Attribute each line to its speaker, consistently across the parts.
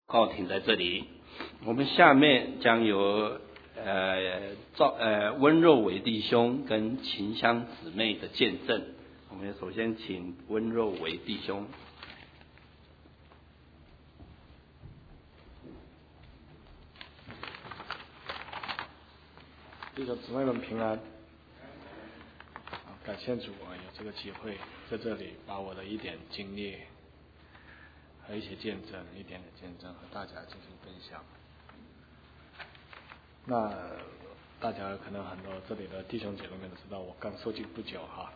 Speaker 1: 告停在这里。我们下面将由温肉伟弟兄跟秦香姊妹的见证。我们首先请温肉伟弟兄。
Speaker 2: 弟兄姊妹们平安。感谢主有这个机会在这里把我的一点经历和一些见证，一点点见证和大家进行分享。那大家可能很多这里的弟兄姐妹们都知道，我刚受浸不久哈，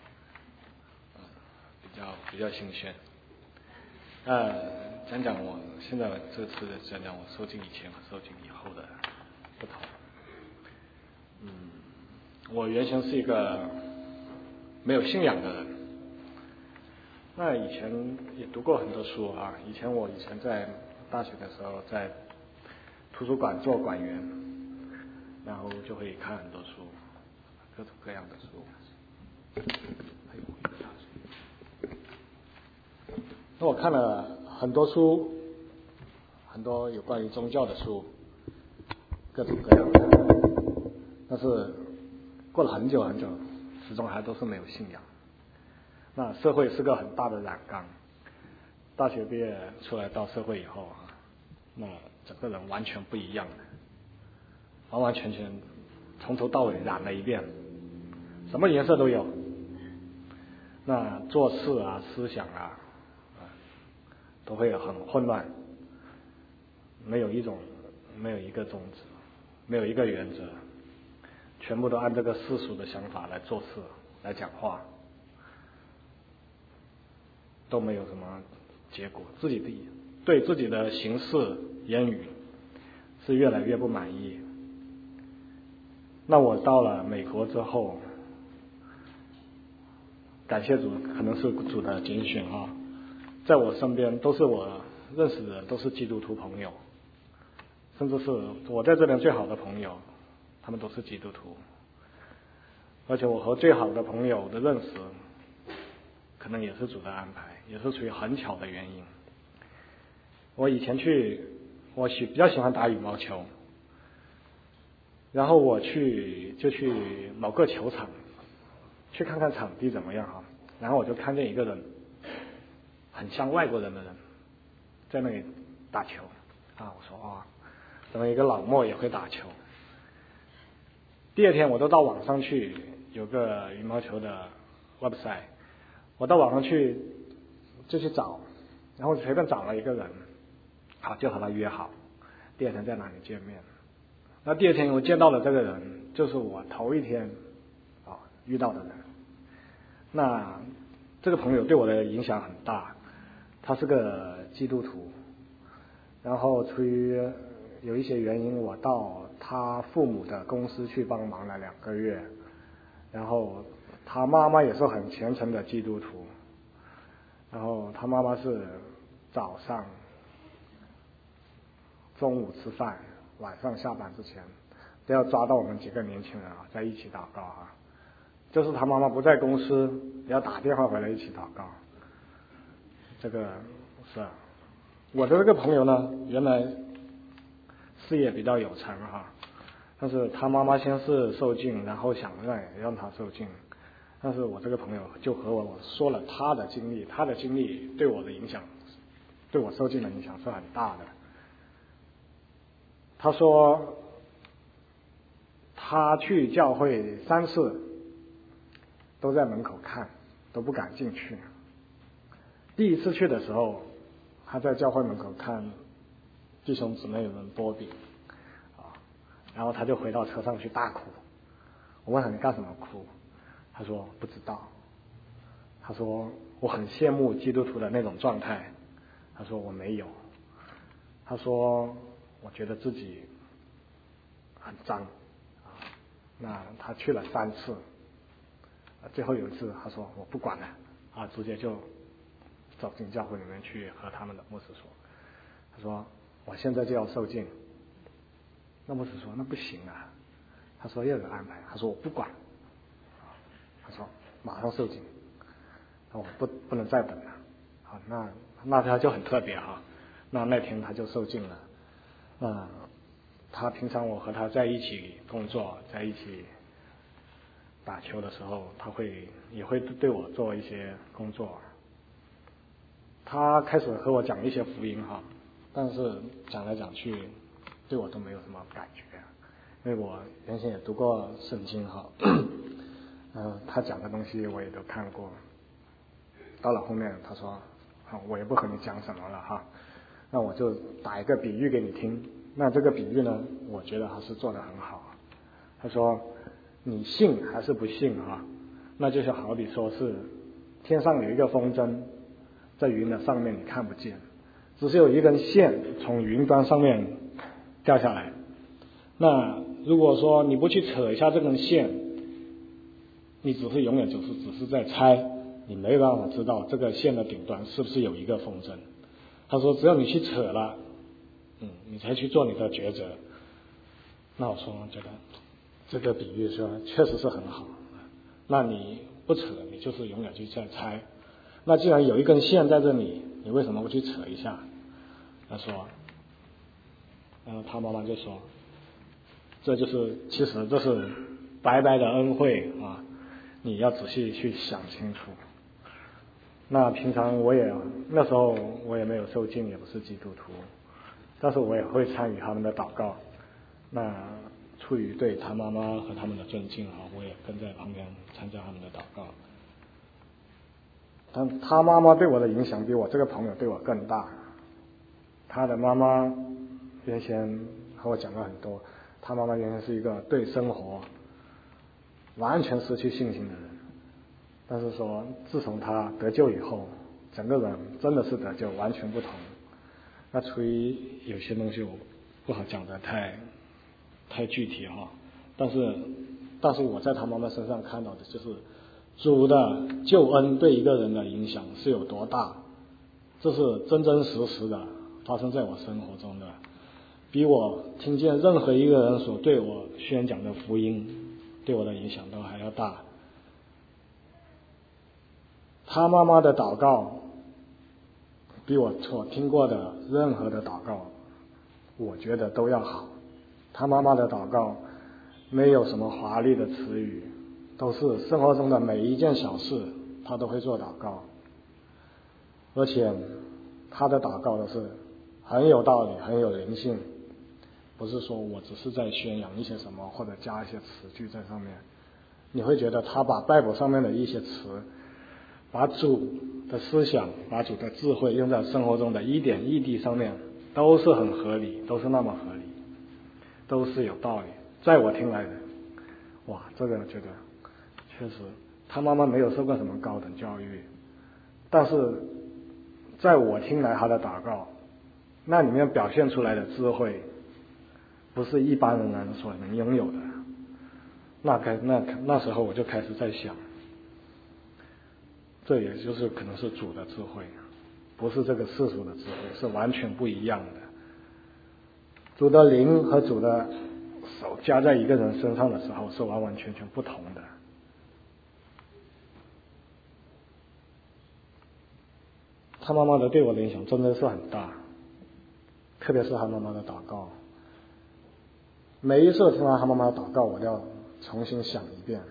Speaker 2: 比较新鲜。讲讲我现在这次讲讲我受浸以前和受浸以后的不同。我原先是一个没有信仰的人，那以前也读过很多书啊。我以前在大学的时候在图书馆做馆员，然后就会看很多书，各种各样的书。那我看了很多书，很多有关于宗教的书，各种各样的，但是过了很久很久，始终还都是没有信仰。那社会是个很大的染缸，大学毕业出来到社会以后，那整个人完全不一样了，完完全全从头到尾染了一遍，什么颜色都有。那做事啊、思想啊，都会很混乱，没有一个宗旨，没有一个原则，全部都按这个世俗的想法来做事、来讲话，都没有什么结果。对自己的行事言语是越来越不满意。那我到了美国之后，感谢主，可能是主的拣选啊，在我身边都是我认识的都是基督徒朋友，甚至是我在这边最好的朋友，他们都是基督徒。而且我和最好的朋友的认识，可能也是主的安排，也是出于很巧的原因。我以前比较喜欢打羽毛球，然后我去某个球场去看看场地怎么样啊，然后我就看见一个人很像外国人的人在那里打球啊，我说怎么一个老莫也会打球。第二天我都到网上去，有个羽毛球的 website， 我到网上去就去找，然后随便找了一个人，好就和他约好第二天在哪里见面。那第二天我见到了这个人，就是我头一天遇到的人。那这个朋友对我的影响很大，他是个基督徒，然后出于有一些原因，我到他父母的公司去帮忙了2个月，然后他妈妈也是很虔诚的基督徒，然后他妈妈是早上、中午吃饭、晚上下班之前都要抓到我们几个年轻人在一起祷告啊，就是他妈妈不在公司，也要打电话回来一起祷告。这个是我的这个朋友呢，原来事业比较有成但是他妈妈先是受浸，然后想让他受浸，但是我这个朋友就和我说了他的经历对我的影响，对我受浸的影响是很大的。他说他去教会3次都在门口看，都不敢进去。第一次去的时候，他在教会门口看弟兄姊妹们剥饼然后他就回到车上去大哭。我问他你干什么哭？他说不知道。他说我很羡慕基督徒的那种状态。他说我没有。他说我觉得自己很脏那他去了3次，最后有一次他说我不管了直接就走进教会里面去和他们的牧师说，他说我现在就要受浸。那牧师说那不行他说要有安排，他说我不管他说马上受浸，我不能再等了那他就很特别那天他就受尽了。他平常我和他在一起工作，在一起打球的时候，他也会对我做一些工作。他开始和我讲一些福音哈，但是讲来讲去对我都没有什么感觉，因为我原先也读过圣经哈，他讲的东西我也都看过。到了后面他说好，我也不和你讲什么了哈，那我就打一个比喻给你听。那这个比喻呢，我觉得还是做得很好。他说你信还是不信啊？那就是好比说是天上有一个风筝在云的上面，你看不见，只是有一根线从云端上面掉下来。那如果说你不去扯一下这根线，你永远只是在猜，你没办法知道这个线的顶端是不是有一个风筝。他说只要你去扯了，你才去做你的抉择。那我说觉得这个比喻说确实是很好。那你不扯，你就是永远就在猜。那既然有一根线在这里，你为什么不去扯一下？他说，他妈妈就说，其实这是白白的恩惠啊，你要仔细去想清楚。那平常那时候我也没有受浸，也不是基督徒，但是我也会参与他们的祷告。那出于对他妈妈和他们的尊敬啊，我也跟在旁边参加他们的祷告。但他妈妈对我的影响比我这个朋友对我更大。他的妈妈原先和我讲了很多，他妈妈原先是一个对生活完全失去信心的人，但是说自从他得救以后，整个人真的是得救，完全不同。那出于有些东西我不好讲的太具体哈，但是我在他妈妈身上看到的就是主的救恩对一个人的影响是有多大，这是真真实实的发生在我生活中的，比我听见任何一个人所对我宣讲的福音对我的影响都还要大。他妈妈的祷告比我所听过的任何的祷告我觉得都要好。他妈妈的祷告没有什么华丽的词语，都是生活中的每一件小事他都会做祷告，而且他的祷告都是很有道理，很有灵性，不是说我只是在宣扬一些什么或者加一些词句在上面。你会觉得他把Bible上面的一些词，把主的思想，把主的智慧用在生活中的一点一滴上面，都是很合理，都是那么合理，都是有道理。在我听来的，哇，这个觉得确实他妈妈没有受过什么高等教育，但是在我听来他的祷告那里面表现出来的智慧不是一般人所能拥有的。那时候我就开始在想，这也就是可能是主的智慧，不是这个世俗的智慧，是完全不一样的。主的灵和主的手加在一个人身上的时候是完完全全不同的。他妈妈的对我的影响真的是很大，特别是他妈妈的祷告。每一次听到他妈妈的祷告，我都要重新想一遍，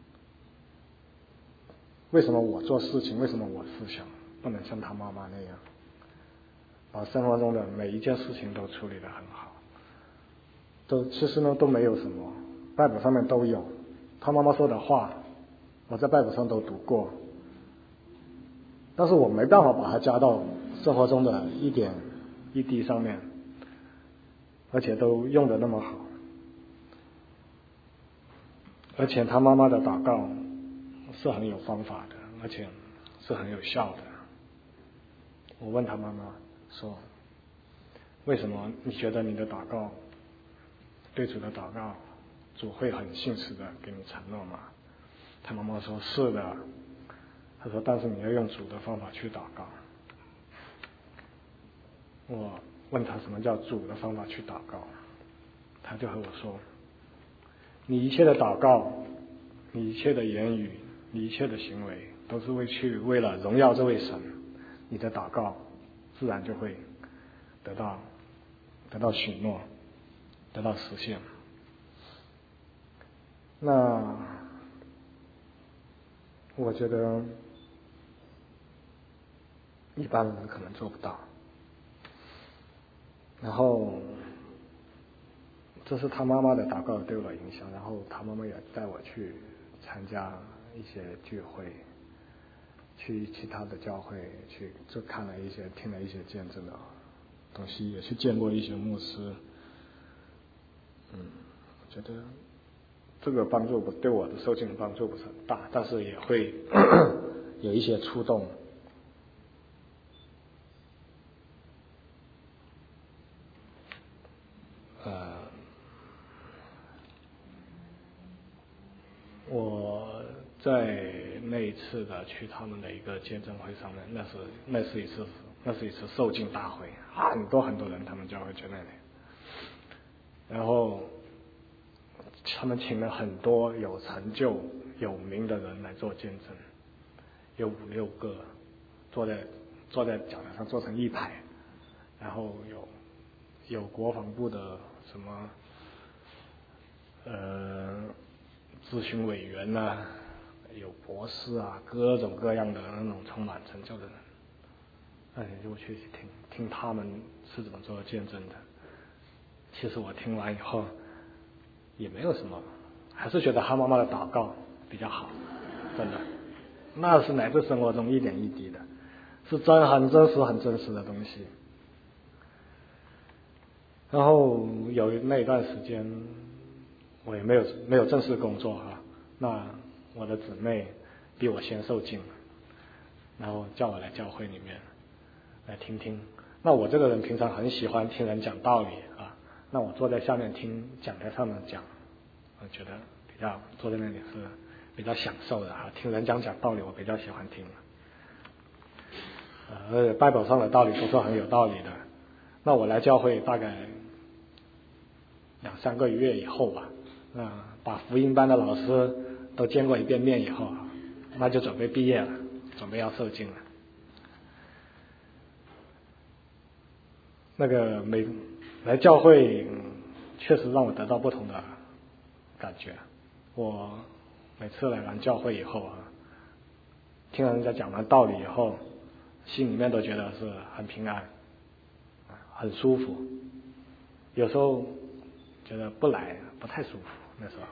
Speaker 2: 为什么我做事情，为什么我思想不能像他妈妈那样，把生活中的每一件事情都处理得很好。其实呢都没有什么，Bible上面都有，他妈妈说的话我在Bible上都读过，但是我没办法把它加到生活中的一点一滴上面，而且都用得那么好。而且他妈妈的祷告是很有方法的，而且是很有效的。我问他妈妈说，为什么你觉得你的祷告，对主的祷告，主会很信实的给你承诺吗？他妈妈说是的。他说但是你要用主的方法去祷告。我问他什么叫主的方法去祷告，他就和我说，你一切的祷告，你一切的言语，你一切的行为都是为了荣耀这位神，你的祷告自然就会得到许诺，得到实现。那我觉得一般人可能做不到。然后这是他妈妈的祷告对我的影响，然后他妈妈也带我去参加一些聚会，去其他的教会去，就看了一些听了一些见证的东西，也去见过一些牧师。我觉得这个帮助对我的受尽帮助不是很大，但是也会有一些触动。我在那一次的去他们的一个见证会上面，那是一次受尽大会，很多人他们教会去那里，然后他们请了很多有成就有名的人来做见证，有5-6个坐在讲台上坐成一排，然后有国防部的什么咨询委员啊，有博士啊，各种各样的那种充满成就的人，就去听他们是怎么做见证的。其实我听完以后也没有什么，还是觉得他妈妈的祷告比较好，真的，那是来自生活中一点一滴的，是很真实的东西。然后有那一段时间我也没有正式工作那我的姊妹比我先受尽了，然后叫我来教会里面来听听。那我这个人平常很喜欢听人讲道理那我坐在下面听讲台上面讲，我觉得坐在那里是比较享受的听人讲道理我比较喜欢听，而且拜宝上的道理都是很有道理的。那我来教会大概2-3个月以后吧，把福音班的老师都见过一遍面以后，那就准备毕业了，准备要受尽了。那个来教会确实让我得到不同的感觉。我每次来完教会以后听了人家讲完道理以后，心里面都觉得是很平安，很舒服。有时候觉得不来不太舒服，那时候。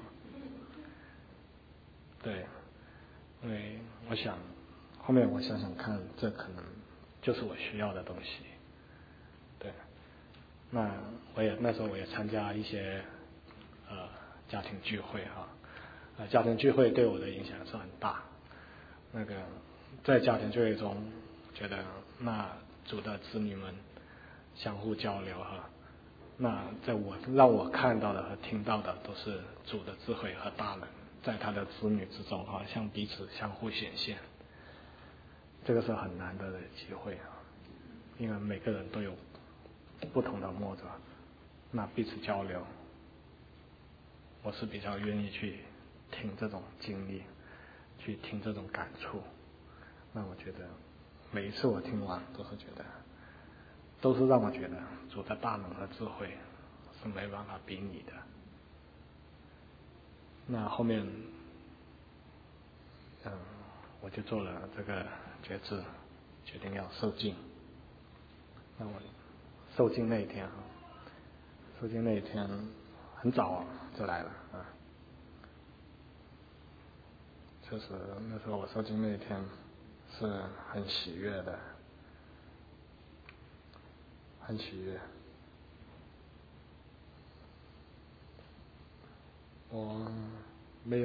Speaker 2: 对，因为我想后面我想想看，这可能就是我需要的东西。对，那时候我也参加一些家庭聚会家庭聚会对我的影响是很大。在家庭聚会中，觉得那主的子女们相互交流那让我看到的和听到的都是主的智慧和大能，在他的子女之中像彼此相互显现，这个是很难得的机会因为每个人都有不同的摸着，那彼此交流，我是比较愿意去听这种经历，去听这种感触。那我觉得每一次我听完都是让我觉得主的大能和智慧是没办法比拟的。那后面我就做了这个决志，决定要受尽。那我受尽那一天很早就来了就是那时候我受尽那一天是很喜悦的，很喜悦。我没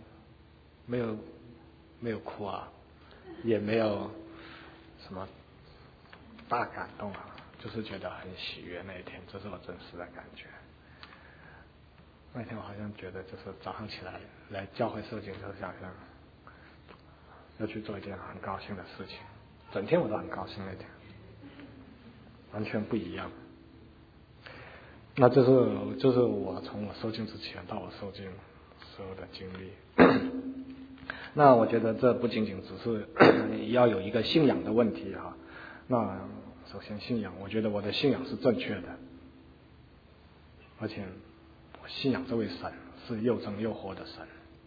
Speaker 2: 有哭也没有什么大感动就是觉得很喜悦那一天，这是我真实的感觉。那天我好像觉得就是早上起来教会受尽，就是想要去做一件很高兴的事情，整天我都很高兴那天，完全不一样。那这是我从我受尽之前到我受尽所有的经历。那我觉得这不仅仅只是要有一个信仰的问题那首先信仰，我觉得我的信仰是正确的，而且我信仰这位神是又真又活的神。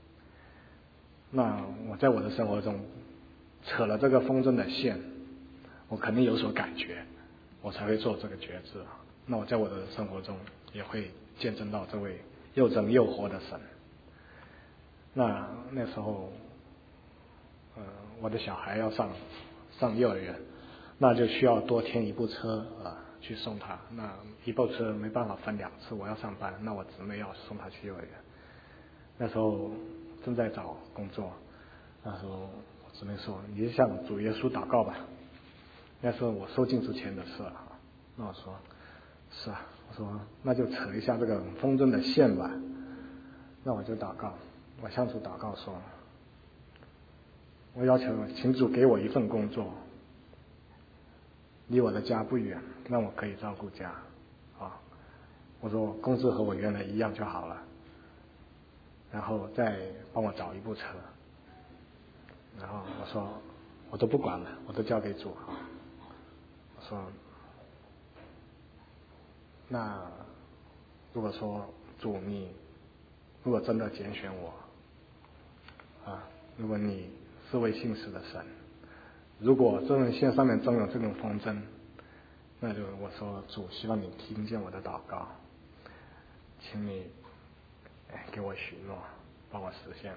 Speaker 2: 那我在我的生活中扯了这个风筝的线，我肯定有所感觉，我才会做这个决志。那我在我的生活中也会见证到这位又真又活的神。那时候我的小孩要上幼儿园，那就需要多添一部车去送他。那一部车没办法分2次，我要上班，那我姊妹要送他去幼儿园。那时候正在找工作，那时候我姊妹说：“你就向主耶稣祷告吧。”那是我受尽之前的事啊。那我说：“是啊。”我说：“那就扯一下这个风筝的线吧。”那我就祷告，我向主祷告说：“我要求请主给我一份工作，离我的家不远，让我可以照顾家啊。我说工资和我原来一样就好了，然后再帮我找一部车。然后我说我都不管了，我都交给主啊。我说那如果说主你如果真的拣选我如果你是位信实的神，如果这根线上面真有这种风筝，那就我说主，希望你听见我的祷告，请你给我许诺，帮我实现。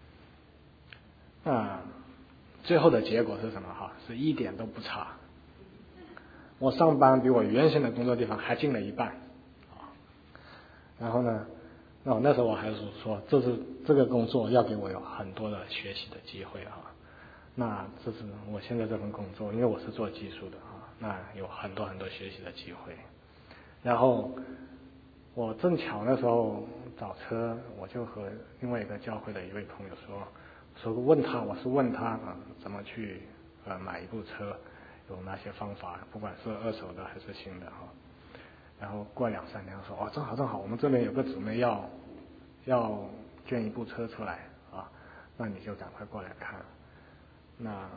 Speaker 2: 那最后的结果是什么？是一点都不差。我上班比我原先的工作地方还近了一半然后呢，那时候我还是说，这个工作要给我有很多的学习的机会那这是我现在这份工作，因为我是做技术的那有很多很多学习的机会。然后我正巧那时候找车，我就和另外一个教会的一位朋友我是问他怎么去买一部车，有哪些方法，不管是二手的还是新的然后过2-3年说正好，我们这边有个姊妹要捐一部车出来那你就赶快过来看。那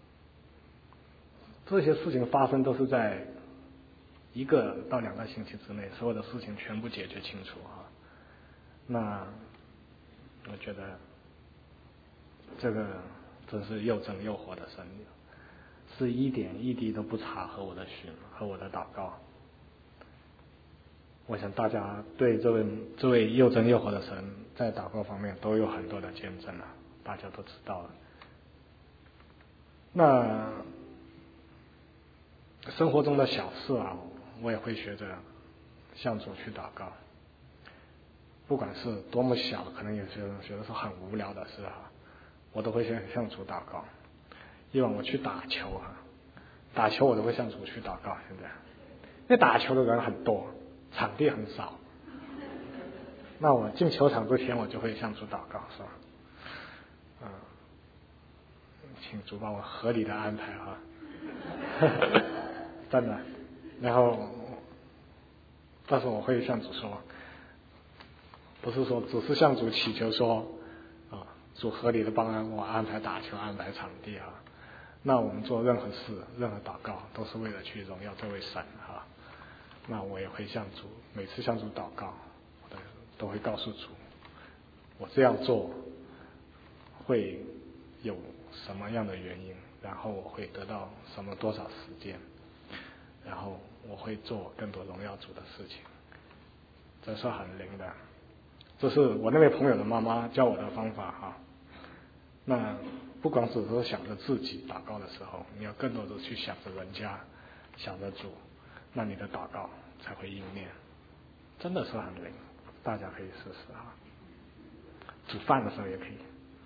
Speaker 2: 这些事情发生都是在1到2个星期之内，所有的事情全部解决清楚那我觉得这个真是又真又活的神，是一点一滴都不差和我的祷告。我想大家对这位又真又活的神在祷告方面都有很多的见证大家都知道了。那生活中的小事我也会学着向主去祷告，不管是多么小，可能有些人觉得是很无聊的事我都会向主祷告。以往我去打球我都会向主去祷告。现在因为打球的人很多，场地很少，那我进球场之前我就会向主祷告说请主帮我合理的安排真的。然后但是我会向主说，不是说只是向主祈求说主合理的帮我安排打球，安排场地那我们做任何事任何祷告都是为了去荣耀这位神那我也会向主，每次向主祷告我都会告诉主，我这样做会有什么样的原因，然后我会得到多少时间，然后我会做更多荣耀主的事情。这是很灵的，这是我那位朋友的妈妈教我的方法那不光只是想着自己祷告的时候，你要更多的去想着人家，想着主，那你的祷告才会应验。真的是很灵，大家可以试试煮饭的时候也可以。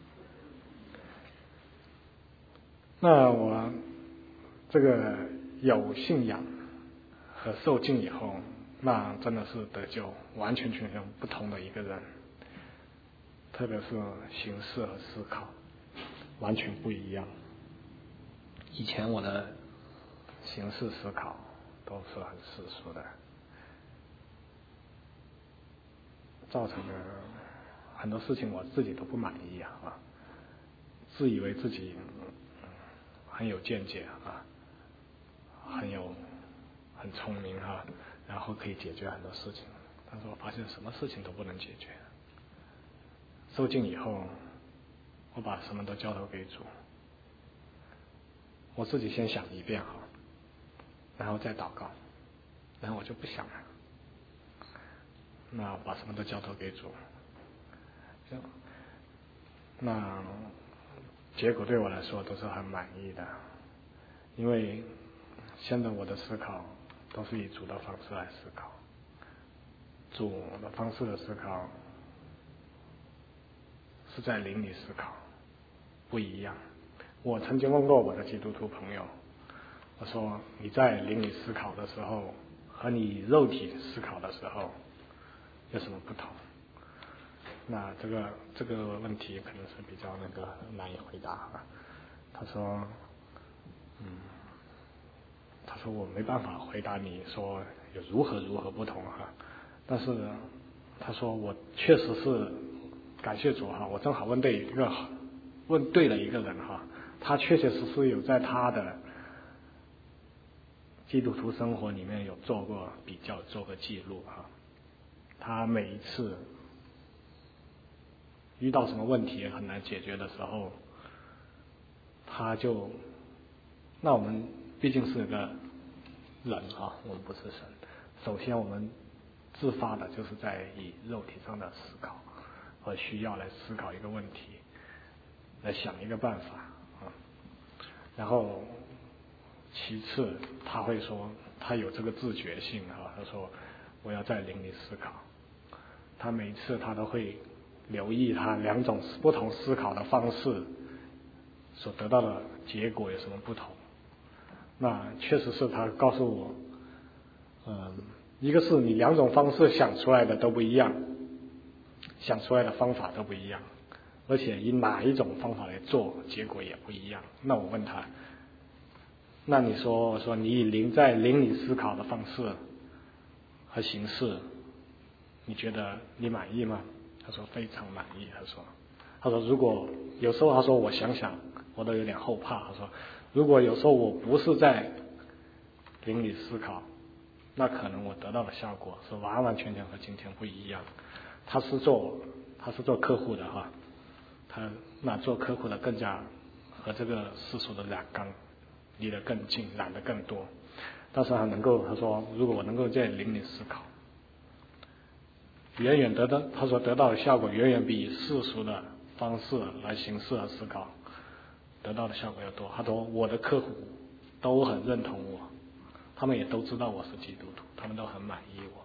Speaker 2: 那我这个有信仰和受浸以后，那真的是得救完全不同的一个人，特别是行事和思考完全不一样。以前我的行事思考都是很世俗的，造成了很多事情我自己都不满意自以为自己很有见解很有很聪明哈，然后可以解决很多事情。但是我发现什么事情都不能解决。受尽以后，我把什么都交托给主，我自己先想一遍哈，然后再祷告，然后我就不想了。那把什么都交托给主，那结果对我来说都是很满意的，因为现在我的思考都是以主的方式来思考，主的方式的思考是在灵里思考，不一样。我曾经问过我的基督徒朋友，我说你在灵里思考的时候和你肉体思考的时候有什么不同？那这个问题可能是比较难以回答啊。他说我没办法回答你说有如何不同哈，但是他说我确实是感谢主哈，我正好问对了一个人哈，他确确实实有在他的基督徒生活里面有做过比较，做过记录哈。他每一次遇到什么问题很难解决的时候，那我们毕竟是个人啊，我们不是神。首先我们自发的就是在以肉体上的思考和需要来思考一个问题，来想一个办法啊。然后其次他会说他有这个自觉性啊，他说我要在灵里思考。他每一次他都会留意他两种不同思考的方式所得到的结果有什么不同。那确实是他告诉我，一个是你两种方式想出来的都不一样，想出来的方法都不一样，而且以哪一种方法来做结果也不一样。那我问他，那你说你以在灵里思考的方式和形式，你觉得你满意吗？他说非常满意。他说如果有时候他说我想想我都有点后怕。他说如果有时候我不是在灵里思考，那可能我得到的效果是完完全全和今天不一样。他是做客户的哈，那做客户的更加和这个世俗的染缸离得更近，染得更多。但是他说如果我能够在灵里思考，他所得到的效果远远比世俗的方式来行事和思考得到的效果要多。他说我的客户都很认同我，他们也都知道我是基督徒，他们都很满意我。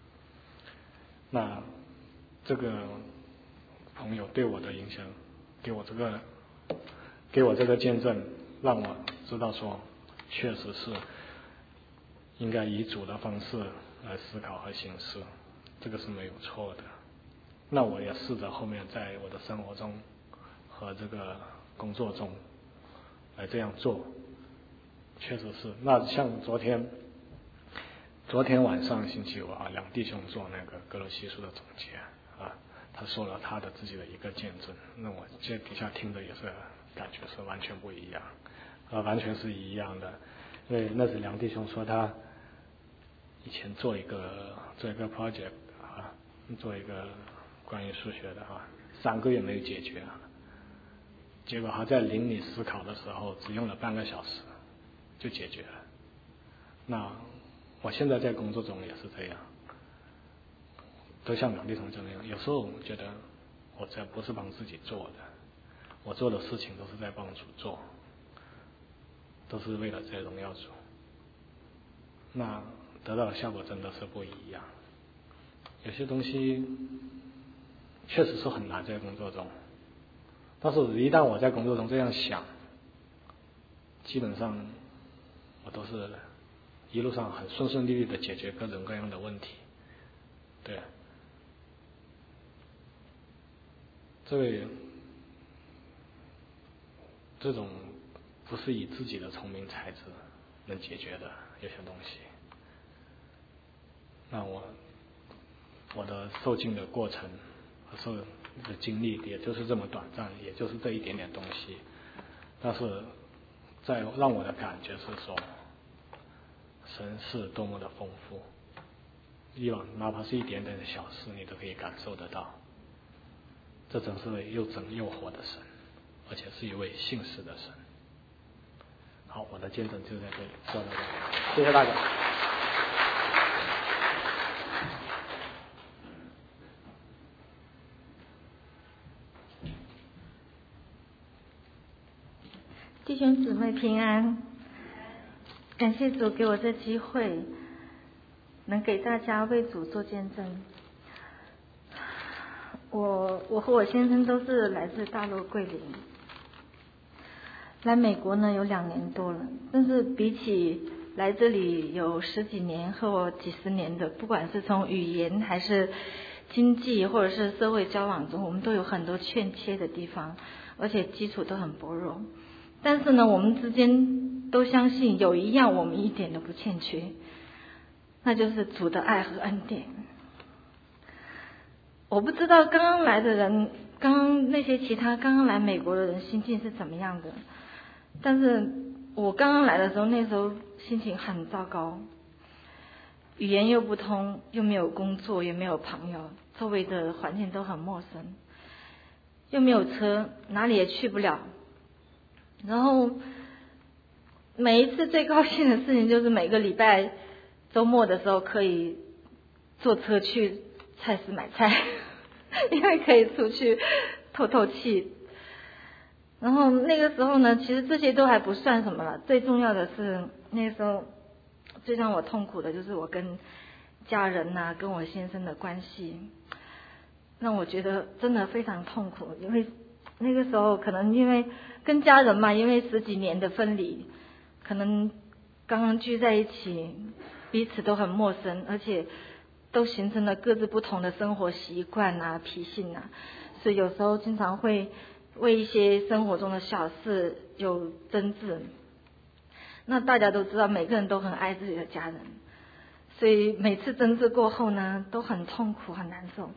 Speaker 2: 那这个朋友对我的影响，给我这个见证，让我知道说确实是应该以主的方式来思考和行事，这个是没有错的。那我也试着后面在我的生活中和这个工作中来这样做，确实是。那像昨天晚上星期五啊，两弟兄做那个哥罗西书的总结啊，他说了他的自己的一个见证，那我这底下听着也是感觉是完全不一样，完全是一样的。因为那是梁弟兄说他以前做一个 project 啊，做一个关于数学的啊，3个月没有解决啊，结果他在灵里思考的时候只用了半个小时就解决了。那我现在在工作中也是这样，都像梁弟兄这样，有时候觉得我这不是帮自己做的，我做的事情都是在帮主做，都是为了在荣耀主，那得到的效果真的是不一样。有些东西确实是很难在工作中，但是一旦我在工作中这样想，基本上我都是一路上很顺利的解决各种各样的问题。对，这种不是以自己的聪明才智能解决的有些东西。那我的受尽的过程和受的经历也就是这么短暂，也就是这一点点东西，但是让我的感觉是说神是多么的丰富，哪怕是一点点的小事，你都可以感受得到。这真是又真又活的神，而且是一位信实的神。好，我的见证就在这里说到这里，谢谢大家。
Speaker 3: 弟兄姊妹平安，感谢主给我这机会，能给大家为主做见证。我和我先生都是来自大陆桂林，来美国呢有2年多了，但是比起来这里有10几年和我几十年的，不管是从语言还是经济或者是社会交往中，我们都有很多欠缺的地方，而且基础都很薄弱。但是呢，我们之间都相信有一样我们一点都不欠缺，那就是主的爱和恩典。我不知道刚刚来的人，那些其他刚刚来美国的人心境是怎么样的，但是我刚刚来的时候，那时候心情很糟糕，语言又不通，又没有工作，也没有朋友，周围的环境都很陌生，又没有车，哪里也去不了。然后每一次最高兴的事情就是每个礼拜周末的时候可以坐车去菜市买菜，因为可以出去透透气。然后那个时候呢，其实这些都还不算什么了，最重要的是那个时候最让我痛苦的就是我跟家人啊，跟我先生的关系，让我觉得真的非常痛苦。因为那个时候可能因为跟家人嘛，因为10几年的分离，可能刚刚聚在一起，彼此都很陌生，而且都形成了各自不同的生活习惯啊、脾性啊，所以有时候经常会为一些生活中的小事有争执。那大家都知道，每个人都很爱自己的家人，所以每次争执过后呢，都很痛苦、很难受。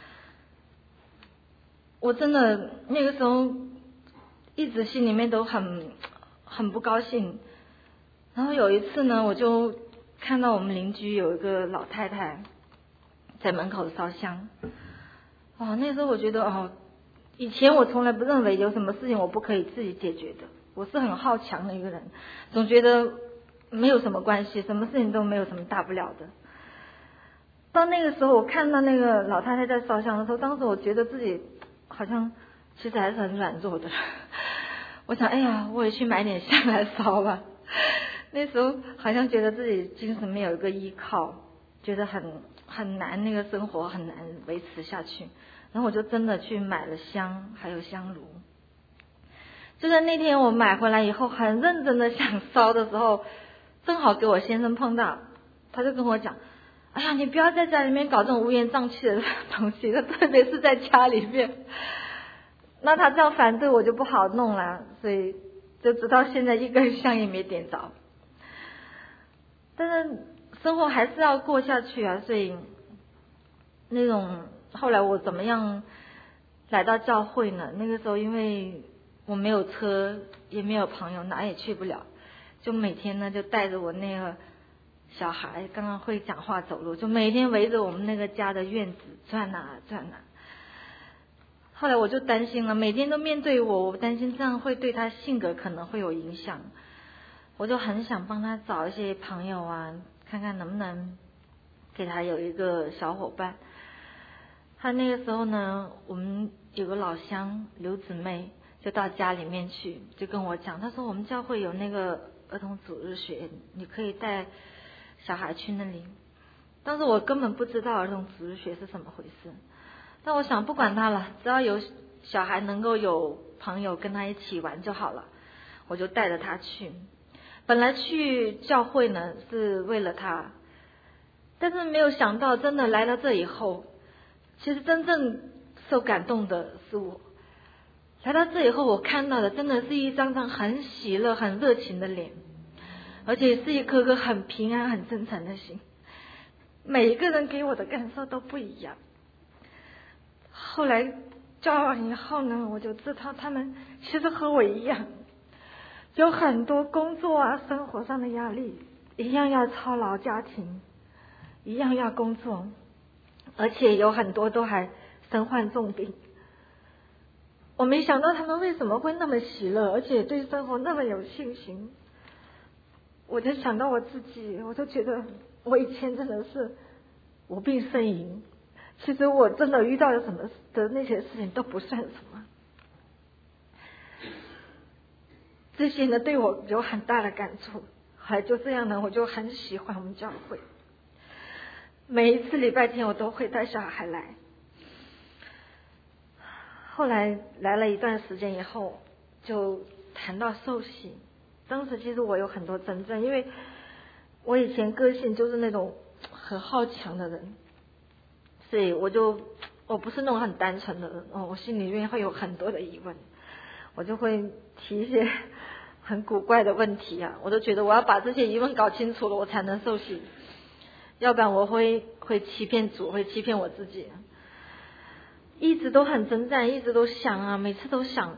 Speaker 3: 我真的那个时候一直心里面都很不高兴。然后有一次呢，我就看到我们邻居有一个老太太在门口烧香。那时候我觉得以前我从来不认为有什么事情我不可以自己解决的，我是很好强的一个人，总觉得没有什么关系，什么事情都没有什么大不了的。到那个时候我看到那个老太太在烧香的时候，当时我觉得自己好像其实还是很软弱的。我想我也去买点香来烧吧。那时候好像觉得自己精神没有一个依靠，觉得很难，那个生活很难维持下去。然后我就真的去买了香还有香炉。就在那天我买回来以后很认真的想烧的时候，正好给我先生碰到，他就跟我讲，你不要在家里面搞这种乌烟瘴气的东西，特别是在家里面。那他这样反对我就不好弄了，所以就直到现在一根香也没点着。但是生活还是要过下去啊，所以那种后来我怎么样来到教会呢？那个时候因为我没有车，也没有朋友，哪也去不了，就每天呢就带着我那个小孩，刚刚会讲话走路，就每天围着我们那个家的院子转啊转啊。后来我就担心了，每天都面对我担心这样会对他性格可能会有影响。我就很想帮他找一些朋友啊，看看能不能给他有一个小伙伴。他那个时候呢，我们有个老乡刘姊妹就到家里面去，就跟我讲，他说我们教会有那个儿童主日学，你可以带小孩去那里。当时我根本不知道儿童主日学是怎么回事，但我想不管他了，只要有小孩能够有朋友跟他一起玩就好了，我就带着他去。本来去教会呢是为了他，但是没有想到真的来到这以后，其实真正受感动的是我。来到这以后，我看到的真的是一张张很喜乐很热情的脸，而且是一颗颗很平安很真诚的心。每一个人给我的感受都不一样。后来交往以后呢，我就知道他们其实和我一样，有很多工作啊生活上的压力， 一样要操劳家庭，一样要工作，而且有很多都还身患重病。我没想到他们为什么会那么喜乐，而且对生活那么有信心。我就想到我自己，我就觉得我以前真的是无病呻吟，其实我真的遇到了什么的那些事情都不算什么。这些呢对我有很大的感触，后来就这样呢，我就很喜欢我们教会。每一次礼拜天我都会带小孩来。后来来了一段时间以后，就谈到受洗。当时其实我有很多挣扎，因为我以前个性就是那种很好强的人，所以我不是那种很单纯的人我心里面会有很多的疑问，我就会提一些很古怪的问题啊，我都觉得我要把这些疑问搞清楚了，我才能受洗，要不然我会欺骗主，会欺骗我自己。一直都很挣扎，一直都想啊，每次都想，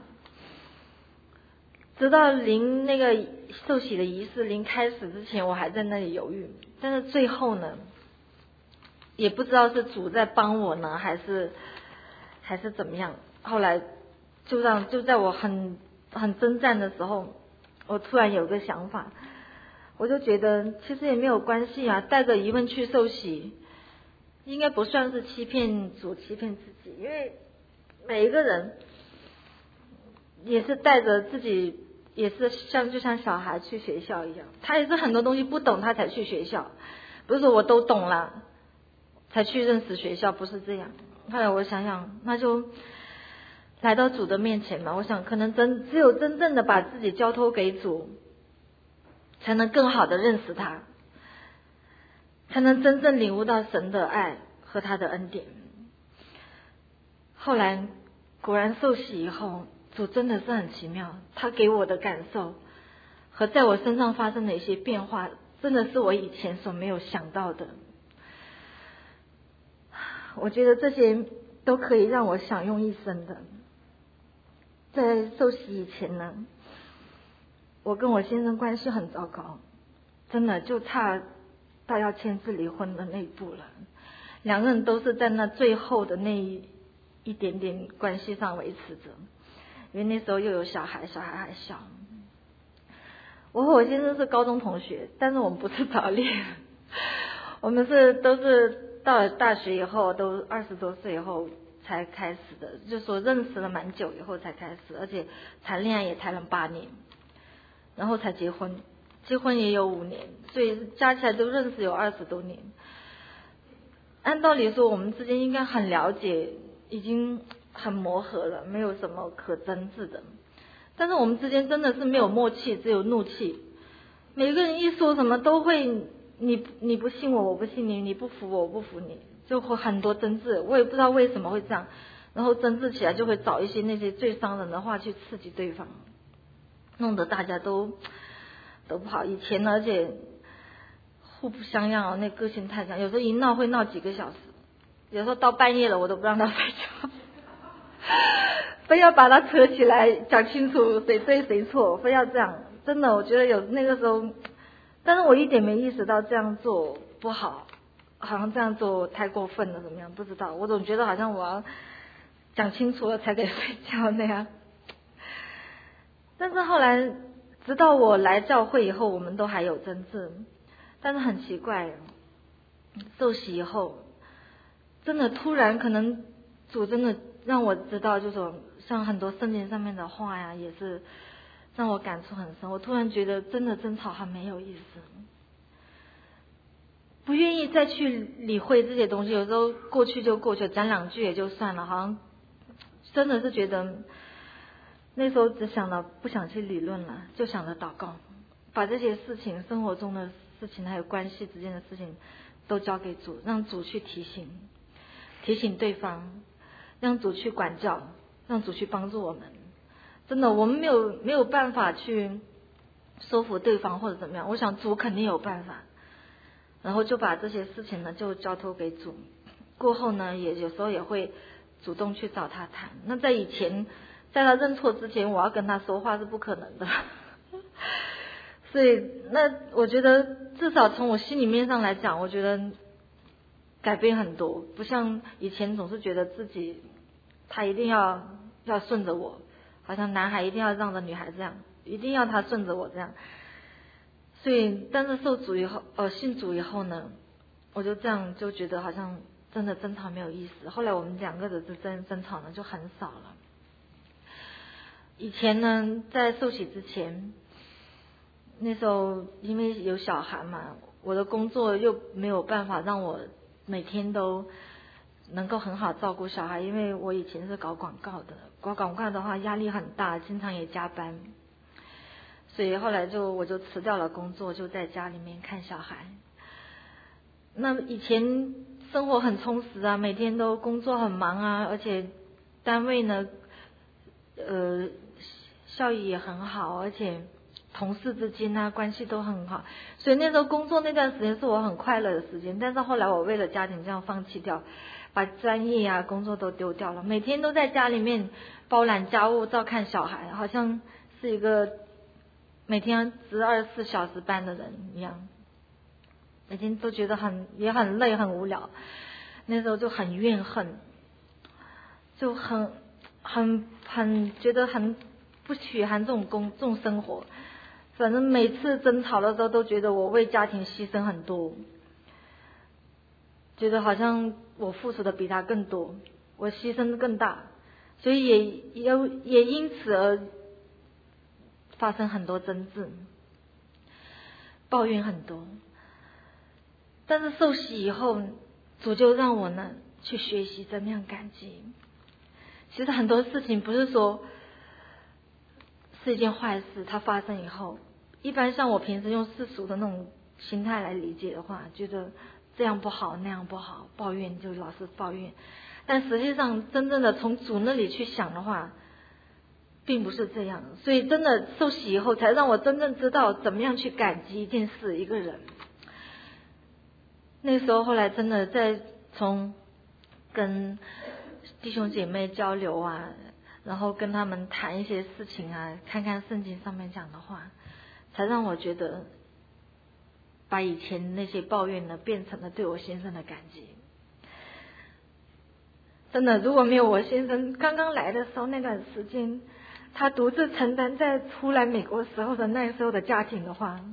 Speaker 3: 直到临那个受洗的仪式临开始之前，我还在那里犹豫。但是最后呢，也不知道是主在帮我呢，还是怎么样。后来就在我很挣扎的时候，我突然有个想法，我就觉得其实也没有关系啊，带着疑问去受洗，应该不算是欺骗主、欺骗自己，因为每一个人也是带着自己，也是就像小孩去学校一样，他也是很多东西不懂他才去学校，不是说我都懂了才去认识学校，不是这样。后来我想想，那就来到主的面前嘛，我想可能只有真正的把自己交托给主，才能更好的认识他，才能真正领悟到神的爱和他的恩典。后来果然受洗以后，主真的是很奇妙，他给我的感受和在我身上发生的一些变化，真的是我以前所没有想到的。我觉得这些都可以让我享用一生的。在受洗以前呢，我跟我先生关系很糟糕，真的就差到要签字离婚的那一步了。两个人都是在那最后的那一点点关系上维持着，因为那时候又有小孩，小孩还小。我和我先生是高中同学，但是我们不是早恋，我们都是到了大学以后，都20多岁以后才开始的，就说认识了蛮久以后才开始，而且谈恋爱也谈了8年，然后才结婚，结婚也有5年，所以加起来都认识有20多年。按道理说我们之间应该很了解，已经很磨合了，没有什么可争执的，但是我们之间真的是没有默契，只有怒气。每个人一说什么都会你不信我，我不信你，你不服我，我不服你，就会很多争执。我也不知道为什么会这样，然后争执起来就会找一些那些最伤人的话去刺激对方，弄得大家都不好。以前呢，而且互不相让那个性太强，有时候一闹会闹几个小时，有时候到半夜了我都不让他睡觉，非要把他扯起来讲清楚谁对谁错，非要这样。真的，我觉得有那个时候，但是我一点没意识到这样做不好，好像这样做太过分了，怎么样？不知道，我总觉得好像我要讲清楚了才可以睡觉那样。但是后来，直到我来教会以后，我们都还有争执。但是很奇怪，受洗以后，真的突然可能主真的让我知道，就是说像很多圣经上面的话呀，也是让我感触很深。我突然觉得真的争吵很没有意思，不愿意再去理会这些东西。有时候过去就过去，讲2句也就算了，好像真的是觉得那时候只想到不想去理论了，就想着祷告，把这些事情，生活中的事情还有关系之间的事情都交给主，让主去提醒对方，让主去管教，让主去帮助我们。真的，我们没有办法去说服对方或者怎么样，我想主肯定有办法。然后就把这些事情呢就交托给主，过后呢也有时候也会主动去找他谈。那在以前，在他认错之前，我要跟他说话是不可能的。 所以那我觉得至少从我心里面上来讲，我觉得改变很多，不像以前总是觉得自己他一定要顺着我，好像男孩一定要让着女孩这样，一定要他顺着我这样。所以但是受主以后信主以后呢，我就这样就觉得好像真的争吵没有意思。后来我们两个的争吵呢就很少了。以前呢在受洗之前，那时候因为有小孩嘛，我的工作又没有办法让我每天都能够很好照顾小孩，因为我以前是搞广告的，搞广告的话压力很大，经常也加班，所以后来我就辞掉了工作，就在家里面看小孩。那以前生活很充实啊，每天都工作很忙啊，而且单位呢效益也很好，而且同事之间啊关系都很好，所以那时候工作那段时间是我很快乐的时间。但是后来我为了家庭这样放弃掉，把专业啊工作都丢掉了，每天都在家里面包揽家务照看小孩，好像是一个每天值24小时班的人一样，每天都觉得也很累很无聊。那时候就很怨恨，就很觉得很不喜欢这种生活。反正每次争吵的时候都觉得我为家庭牺牲很多，觉得好像我付出的比他更多，我牺牲更大，所以也因此而发生很多争执，抱怨很多。但是受洗以后，主就让我呢去学习怎么样感激。其实很多事情不是说是一件坏事，它发生以后，一般像我平时用世俗的那种心态来理解的话，觉得这样不好那样不好，抱怨就老是抱怨。但实际上真正的从主那里去想的话，并不是这样。所以真的受洗以后，才让我真正知道怎么样去感激一件事一个人。那时候后来真的从跟弟兄姐妹交流啊，然后跟他们谈一些事情啊，看看圣经上面讲的话，才让我觉得把以前那些抱怨呢变成了对我先生的感激。真的，如果没有我先生刚刚来的时候那段时间，他独自承担在出来美国时候的那时候的家庭的话，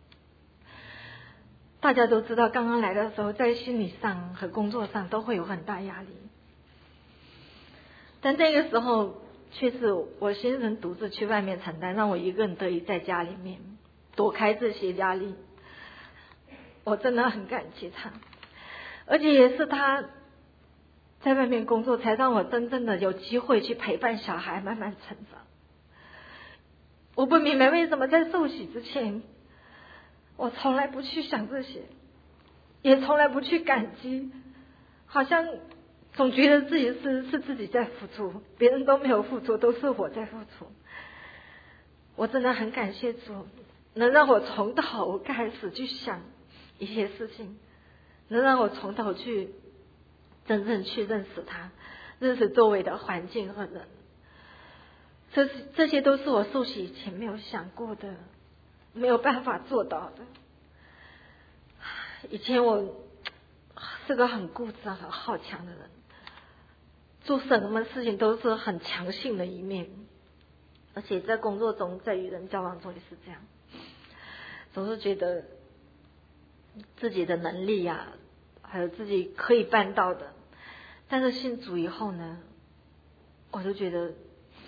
Speaker 3: 大家都知道刚刚来的时候在心理上和工作上都会有很大压力，但那个时候却是我先生独自去外面承担，让我一个人得以在家里面躲开这些压力。我真的很感激他，而且也是他在外面工作，才让我真正的有机会去陪伴小孩慢慢成长。我不明白为什么在受洗之前，我从来不去想这些，也从来不去感激，好像总觉得自己是自己在付出，别人都没有付出，都是我在付出。我真的很感谢主，能让我从头开始去想一些事情，能让我从头去真正去认识他，认识周围的环境和人。这些都是我受洗以前没有想过的，没有办法做到的。以前我是个很固执很好强的人，做什么事情都是很强性的一面，而且在工作中在与人交往中也是这样，总是觉得自己的能力啊还有自己可以办到的。但是信主以后呢，我就觉得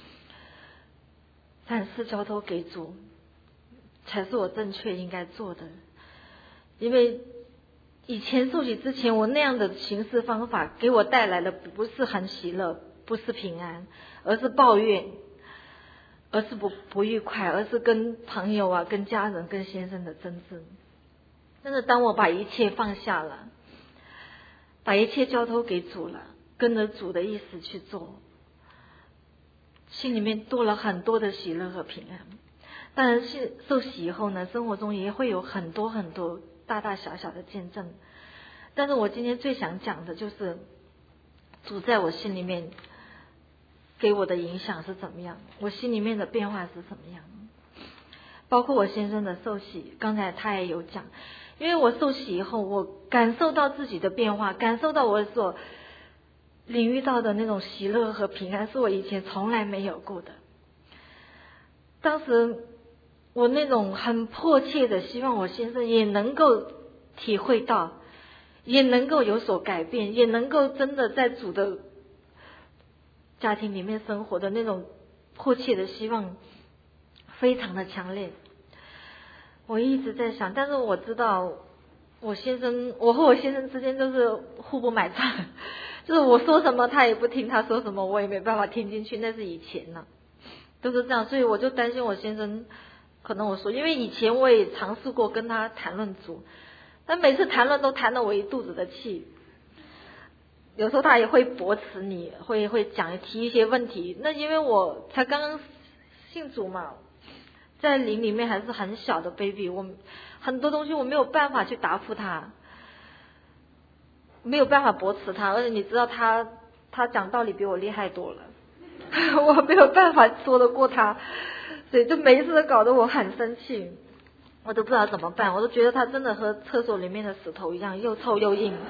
Speaker 3: 凡事交托给主才是我正确应该做的。因为以前受洗之前，我那样的行事方法给我带来的不是很喜乐，不是平安，而是抱怨，而是不愉快，而是跟朋友啊跟家人跟先生的争执。但是当我把一切放下了，把一切交托给主了，跟着主的意思去做，心里面多了很多的喜乐和平安。当然受洗以后呢，生活中也会有很多很多大大小小的见证。但是我今天最想讲的就是主在我心里面给我的影响是怎么样，我心里面的变化是怎么样。 包括我先生的受洗，刚才他也有讲，因为我受洗以后，我感受到自己的变化，感受到我所领遇到的那种喜乐和平安，是我以前从来没有过的。当时我那种很迫切的希望我先生也能够体会到，也能够有所改变，也能够真的在主的家庭里面生活的那种迫切的希望非常的强烈。我一直在想，但是我知道我和我先生之间就是互不买账，就是我说什么他也不听，他说什么我也没办法听进去，那是以前呢，都是这样。所以我就担心我先生，可能我说，因为以前我也尝试过跟他谈论主，但每次谈论都谈了我一肚子的气。有时候他也会驳斥你，会提一些问题。那因为我才刚刚信主嘛，在灵里面还是很小的 baby， 我很多东西我没有办法去答复他，没有办法驳斥他，而且你知道他讲道理比我厉害多了，我没有办法说得过他，所以就每一次都搞得我很生气，我都不知道怎么办，我都觉得他真的和厕所里面的石头一样，又臭又硬。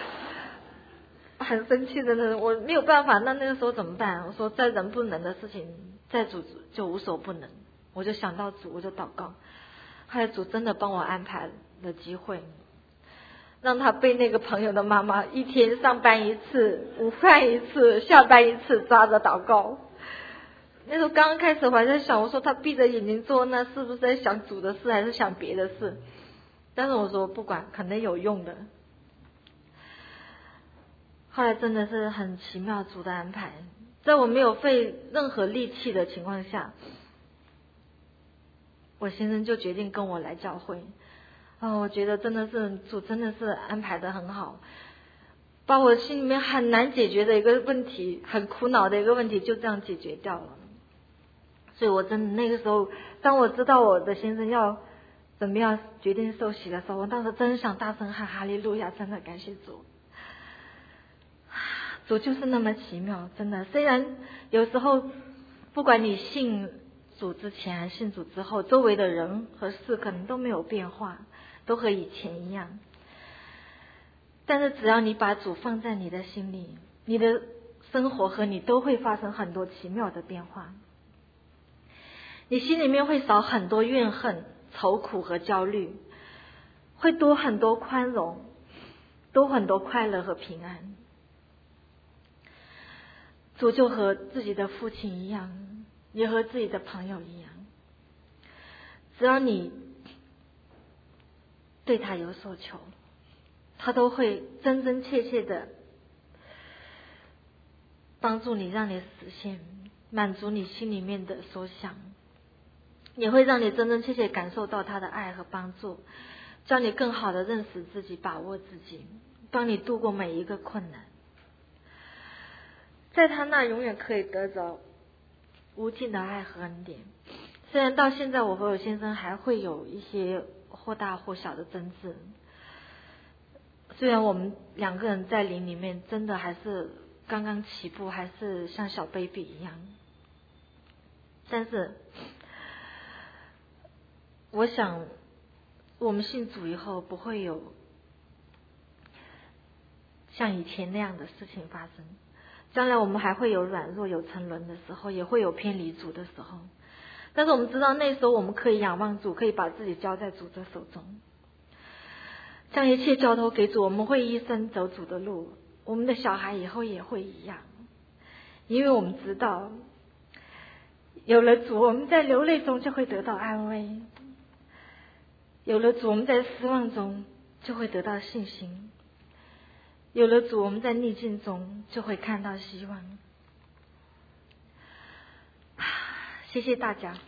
Speaker 3: 很生气的那种，我没有办法。那个时候怎么办？我说，在人不能的事情，在主就无所不能。我就想到主，我就祷告。后来主真的帮我安排了机会，让他被那个朋友的妈妈一天上班一次，午饭一次，下班一次抓着祷告。那时候刚刚开始我还在想，我说他闭着眼睛做，那是不是在想主的事，还是想别的事？但是我说不管，肯定有用的。后来真的是很奇妙主的安排，在我没有费任何力气的情况下，我先生就决定跟我来教会。我觉得真的是主真的是安排的很好，把我心里面很难解决的一个问题，很苦恼的一个问题就这样解决掉了。所以我真的那个时候，当我知道我的先生要准备要决定受洗的时候，我当时真想大声喊哈利路亚，真的感谢主。主就是那么奇妙，真的。虽然有时候不管你信主之前还是信主之后，周围的人和事可能都没有变化，都和以前一样，但是只要你把主放在你的心里，你的生活和你都会发生很多奇妙的变化。你心里面会少很多怨恨、愁苦和焦虑，会多很多宽容，多很多快乐和平安。主就和自己的父亲一样，也和自己的朋友一样，只要你对他有所求，他都会真真切切的帮助你，让你实现，满足你心里面的所想，也会让你真真切切感受到他的爱和帮助，教你更好的认识自己，把握自己，帮你度过每一个困难。在他那永远可以得着无尽的爱和恩典。虽然到现在我和我先生还会有一些或大或小的争执，虽然我们两个人在灵里面真的还是刚刚起步，还是像小 baby 一样，但是我想我们信主以后不会有像以前那样的事情发生。将来我们还会有软弱、有沉沦的时候，也会有偏离主的时候，但是我们知道那时候我们可以仰望主，可以把自己交在主的手中，将一切交托给主。我们会一生走主的路，我们的小孩以后也会一样，因为我们知道有了主，我们在流泪中就会得到安慰，有了主，我们在失望中就会得到信心，有了主，我们在逆境中就会看到希望。谢谢大家。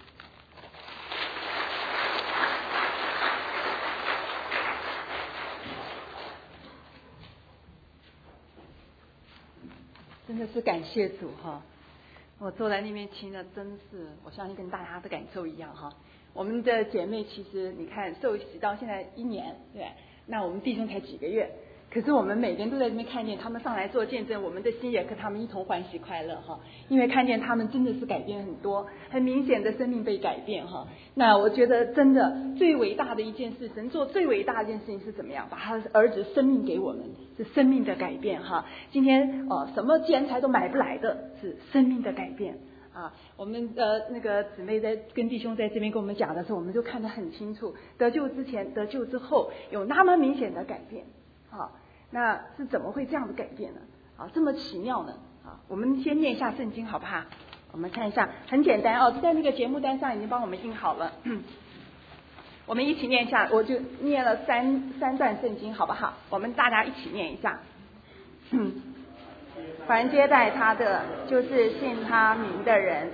Speaker 4: 真的是感谢主哈！我坐在那边听了，真是我相信跟大家的感受一样哈。我们的姐妹其实你看受洗到现在1年，对，那我们弟兄才几个月， 可是我们每天都在这边看见他们上来做见证，我们的心也和他们一同欢喜快乐哈，因为看见他们真的是改变很多，很明显的生命被改变哈。那我觉得真的最伟大的一件事，神做最伟大的一件事情是怎么样？把他的儿子生命给我们，是生命的改变哈。今天什么钱财都买不来的，是生命的改变。啊，我们那个姊妹在跟弟兄在这边跟我们讲的时候，我们就看得很清楚，得救之前、得救之后有那么明显的改变。好，那是怎么会这样的改变呢？啊，这么奇妙呢？啊，我们先念一下圣经好不好？我们看一下，很简单哦，在那个节目单上已经帮我们印好了。我们一起念一下，我就念了三段圣经好不好？我们大家一起念一下。凡接待他的，就是信他名的人。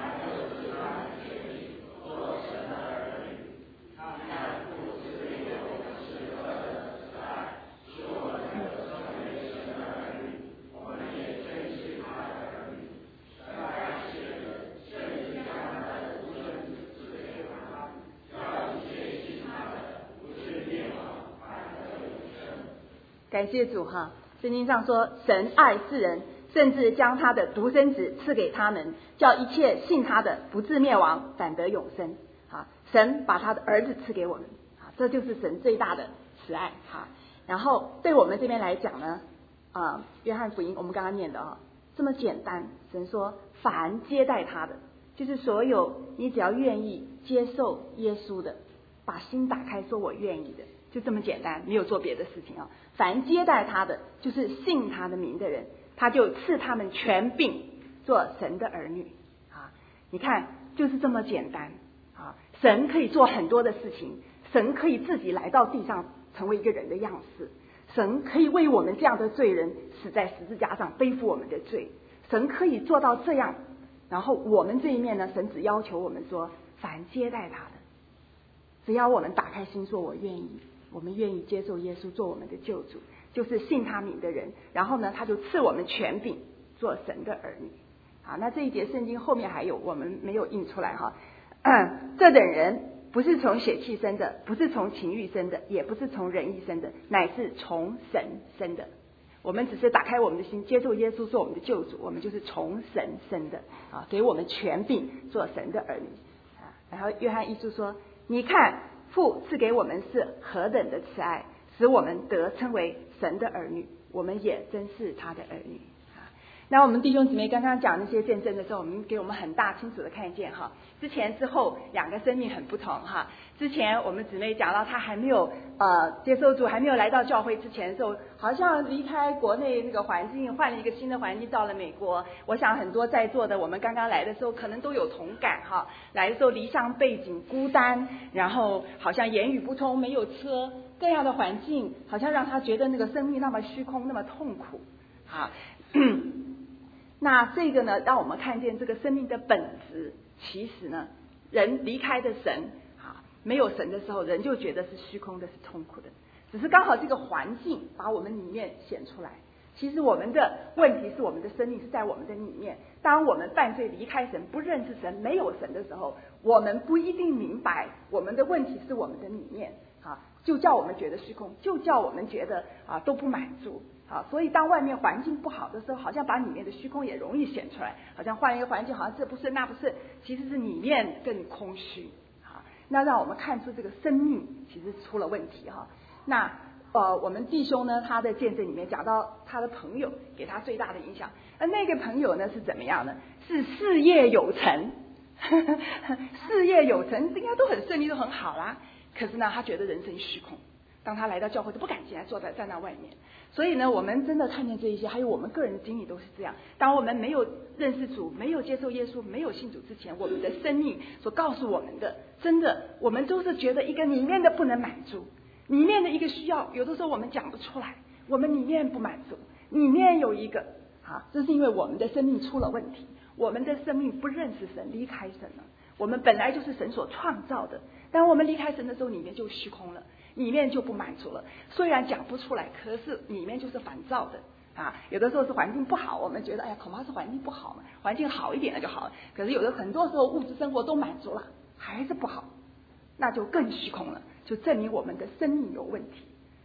Speaker 4: 感谢主哈！圣经上说，神爱世人，甚至将他的独生子赐给他们，叫一切信他的不至灭亡，反得永生。啊，神把他的儿子赐给我们，啊，这就是神最大的慈爱哈。然后对我们这边来讲呢，约翰福音我们刚刚念的啊，这么简单。神说，凡接待他的，就是所有你只要愿意接受耶稣的，把心打开，说我愿意的。就这么简单，没有做别的事情啊。凡接待他的，就是信他的名的人，他就赐他们权柄做神的儿女啊！你看，就是这么简单啊！神可以做很多的事情，神可以自己来到地上成为一个人的样式，神可以为我们这样的罪人死在十字架上背负我们的罪，神可以做到这样。然后我们这一面呢，神只要求我们说，凡接待他的，只要我们打开心说我愿意。我们愿意接受耶稣做我们的救主，就是信他名的人。然后呢，他就赐我们权柄做神的儿女。好，那这一节圣经后面还有，我们没有印出来哈。这等人不是从血气生的，不是从情欲生的，也不是从人意生的，乃是从神生的。我们只是打开我们的心，接受耶稣做我们的救主，我们就是从神生的啊，给我们权柄做神的儿女啊。然后约翰一书说，你看。父赐给我们是何等的慈爱，使我们得称为神的儿女，我们也真是他的儿女啊。那我们弟兄姊妹刚刚讲那些见证的时候，给我们很大清楚的看见哈，之前之后两个生命很不同哈。之前我们姊妹讲到她还没有接受主，还没有来到教会之前的时候，好像离开国内那个环境，换了一个新的环境，到了美国。我想很多在座的我们刚刚来的时候可能都有同感哈，来的时候离乡背井，孤单，然后好像言语不通，没有车，各样的环境好像让他觉得那个生命那么虚空，那么痛苦啊。那这个呢，让我们看见这个生命的本质，其实呢，人离开的神没有神的时候，人就觉得是虚空的，是痛苦的。只是刚好这个环境把我们里面显出来。其实我们的问题是我们的生命是在我们的里面。当我们犯罪离开神，不认识神，没有神的时候，我们不一定明白我们的问题是我们的里面就叫我们觉得虚空，就叫我们觉得都不满足所以当外面环境不好的时候，好像把里面的虚空也容易显出来，好像换一个环境，好像这不是那不是，其实是里面更空虚那让我们看出这个生命其实出了问题那我们弟兄呢，他的见证里面讲到他的朋友给他最大的影响，那个朋友呢是怎么样呢？是事业有成事业有成应该都很顺利，都很好啦，可是呢他觉得人生虚空，当他来到教会都不敢进来，站在外面。所以呢，我们真的看见这一些，还有我们个人的经历都是这样。当我们没有认识主，没有接受耶稣，没有信主之前，我们的生命所告诉我们的，真的我们都是觉得一个里面的不能满足，里面的一个需要，有的时候我们讲不出来，我们里面不满足，里面有一个这是因为我们的生命出了问题，我们的生命不认识神，离开神了。我们本来就是神所创造的，当我们离开神的时候，里面就虚空了，里面就不满足了。虽然讲不出来，可是里面就是烦躁的有的时候是环境不好，我们觉得恐怕是环境不好嘛，环境好一点了就好了。可是有的很多时候物质生活都满足了，还是不好，那就更虚空了，就证明我们的生命有问题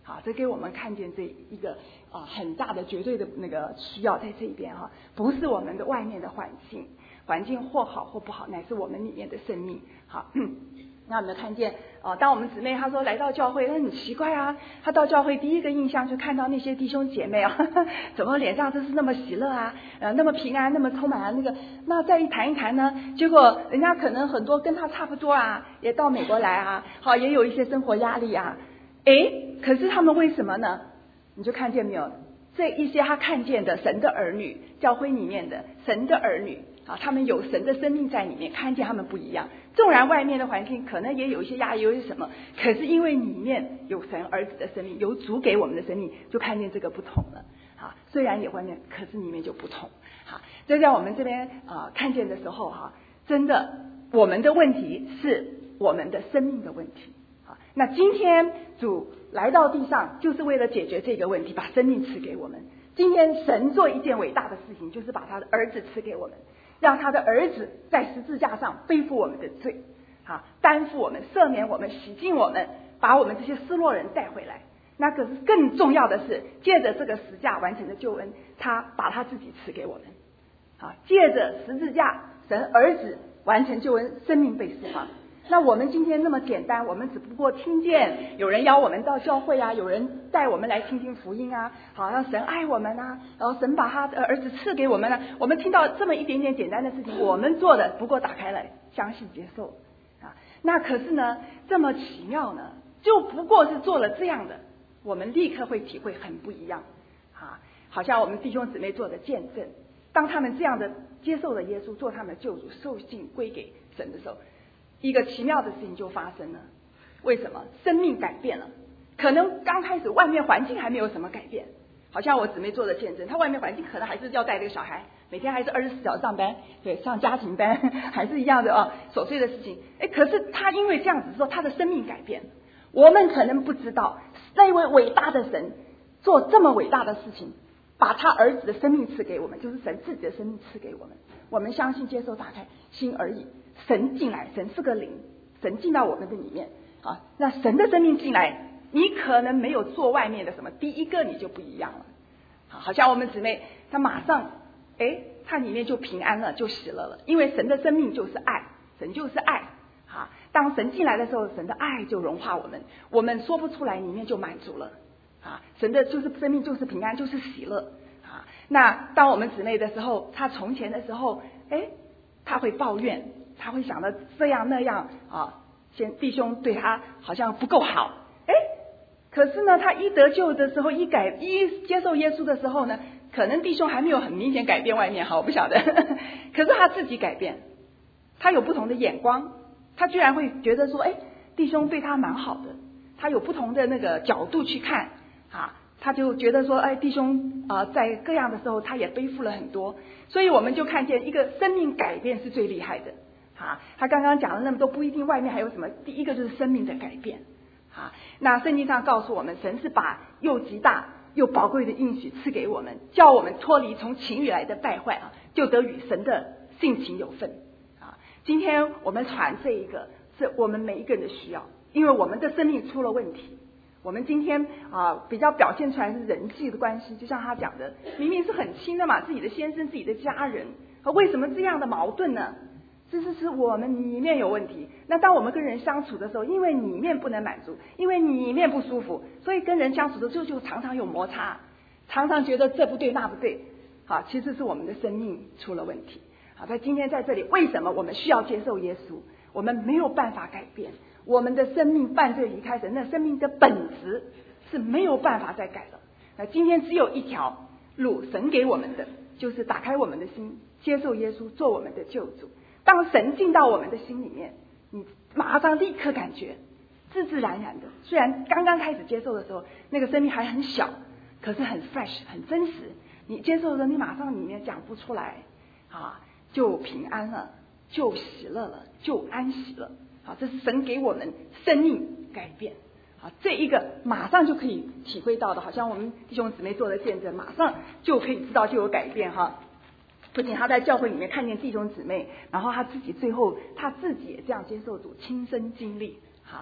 Speaker 4: 好，这给我们看见这一个很大的绝对的那个需要在这边哈，不是我们的外面的环境或好或不好，乃是我们里面的生命。好，那有没有看见当我们姊妹她说来到教会，那很奇怪啊，她到教会第一个印象就看到那些弟兄姐妹怎么脸上就是那么喜乐啊，那么平安，那么充满了那个，那再一谈一谈呢，结果人家可能很多跟她差不多啊，也到美国来啊，好，也有一些生活压力啊，可是他们为什么呢？你就看见没有，这一些他看见的神的儿女，教会里面的神的儿女他们有神的生命在里面，看见他们不一样。纵然外面的环境可能也有一些压抑，有一些什么，可是因为里面有神儿子的生命，有主给我们的生命，就看见这个不同了。虽然也外面，可是里面就不同。这在我们这边看见的时候真的我们的问题是我们的生命的问题。那今天主来到地上就是为了解决这个问题，把生命赐给我们。今天神做一件伟大的事情，就是把他的儿子赐给我们，让他的儿子在十字架上背负我们的罪，担负我们，赦免我们，洗净我们，把我们这些失落人带回来。那可是更重要的是，借着这个十字架完成的救恩，他把他自己赐给我们。借着十字架，神儿子完成救恩，生命被释放。那我们今天那么简单，我们只不过听见有人邀我们到教会啊，有人带我们来听听福音啊，好让神爱我们啊，然后神把他的儿子赐给我们了。我们听到这么一点点简单的事情，我们做的不过打开来相信接受那可是呢，这么奇妙呢，就不过是做了这样的，我们立刻会体会很不一样好像我们弟兄姊妹做的见证，当他们这样的接受了耶稣做他们的救主，受信归给神的时候，一个奇妙的事情就发生了。为什么？生命改变了。可能刚开始外面环境还没有什么改变，好像我姊妹做的见证，她外面环境可能还是要带这个小孩，每天还是24小时上班，对，上家庭班，还是一样的琐碎的事情。可是她因为这样子之后，她的生命改变了。我们可能不知道，那位伟大的神做这么伟大的事情，把他儿子的生命赐给我们，就是神自己的生命赐给我们。我们相信接受，打开心而已。神进来，神是个灵，神进到我们的里面那神的生命进来，你可能没有做外面的什么，第一个你就不一样了。好像我们姊妹她马上她里面就平安了，就喜乐了，因为神的生命就是爱，神就是爱当神进来的时候，神的爱就融化我们，我们说不出来，里面就满足了神的就是生命，就是平安，就是喜乐那当我们姊妹的时候，她从前的时候她会抱怨，她会想到这样那样弟兄对她好像不够好可是呢，她一得救的时候，一接受耶稣的时候呢，可能弟兄还没有很明显改变外面我不晓得可是她自己改变，她有不同的眼光，她居然会觉得说弟兄对她蛮好的，她有不同的那个角度去看他就觉得说弟兄在各样的时候他也背负了很多，所以我们就看见一个生命改变是最厉害的他刚刚讲了那么多，不一定外面还有什么，第一个就是生命的改变那圣经上告诉我们，神是把又极大又宝贵的应许赐给我们，叫我们脱离从情欲来的败坏就得与神的性情有份今天我们传这一个是我们每一个人的需要，因为我们的生命出了问题。我们今天比较表现出来是人际的关系，就像他讲的，明明是很亲的嘛，自己的先生，自己的家人，为什么这样的矛盾呢？这是我们里面有问题。那当我们跟人相处的时候，因为里面不能满足，因为里面不舒服，所以跟人相处的时候就常常有摩擦，常常觉得这不对那不对其实是我们的生命出了问题在今天在这里，为什么我们需要接受耶稣？我们没有办法改变我们的生命，犯罪离开神，那生命的本质是没有办法再改了。那今天只有一条路，神给我们的就是打开我们的心，接受耶稣做我们的救主。当神进到我们的心里面，你马上立刻感觉自自然然的，虽然刚刚开始接受的时候那个生命还很小，可是很 fresh 很真实，你接受的你马上里面讲不出来就平安了，就喜乐了，就安息了这是神给我们生命改变这一个马上就可以体会到的，好像我们弟兄姊妹做的见证，马上就可以知道就有改变不仅他在教会里面看见弟兄姊妹，然后他自己最后他自己也这样接受主，亲身经历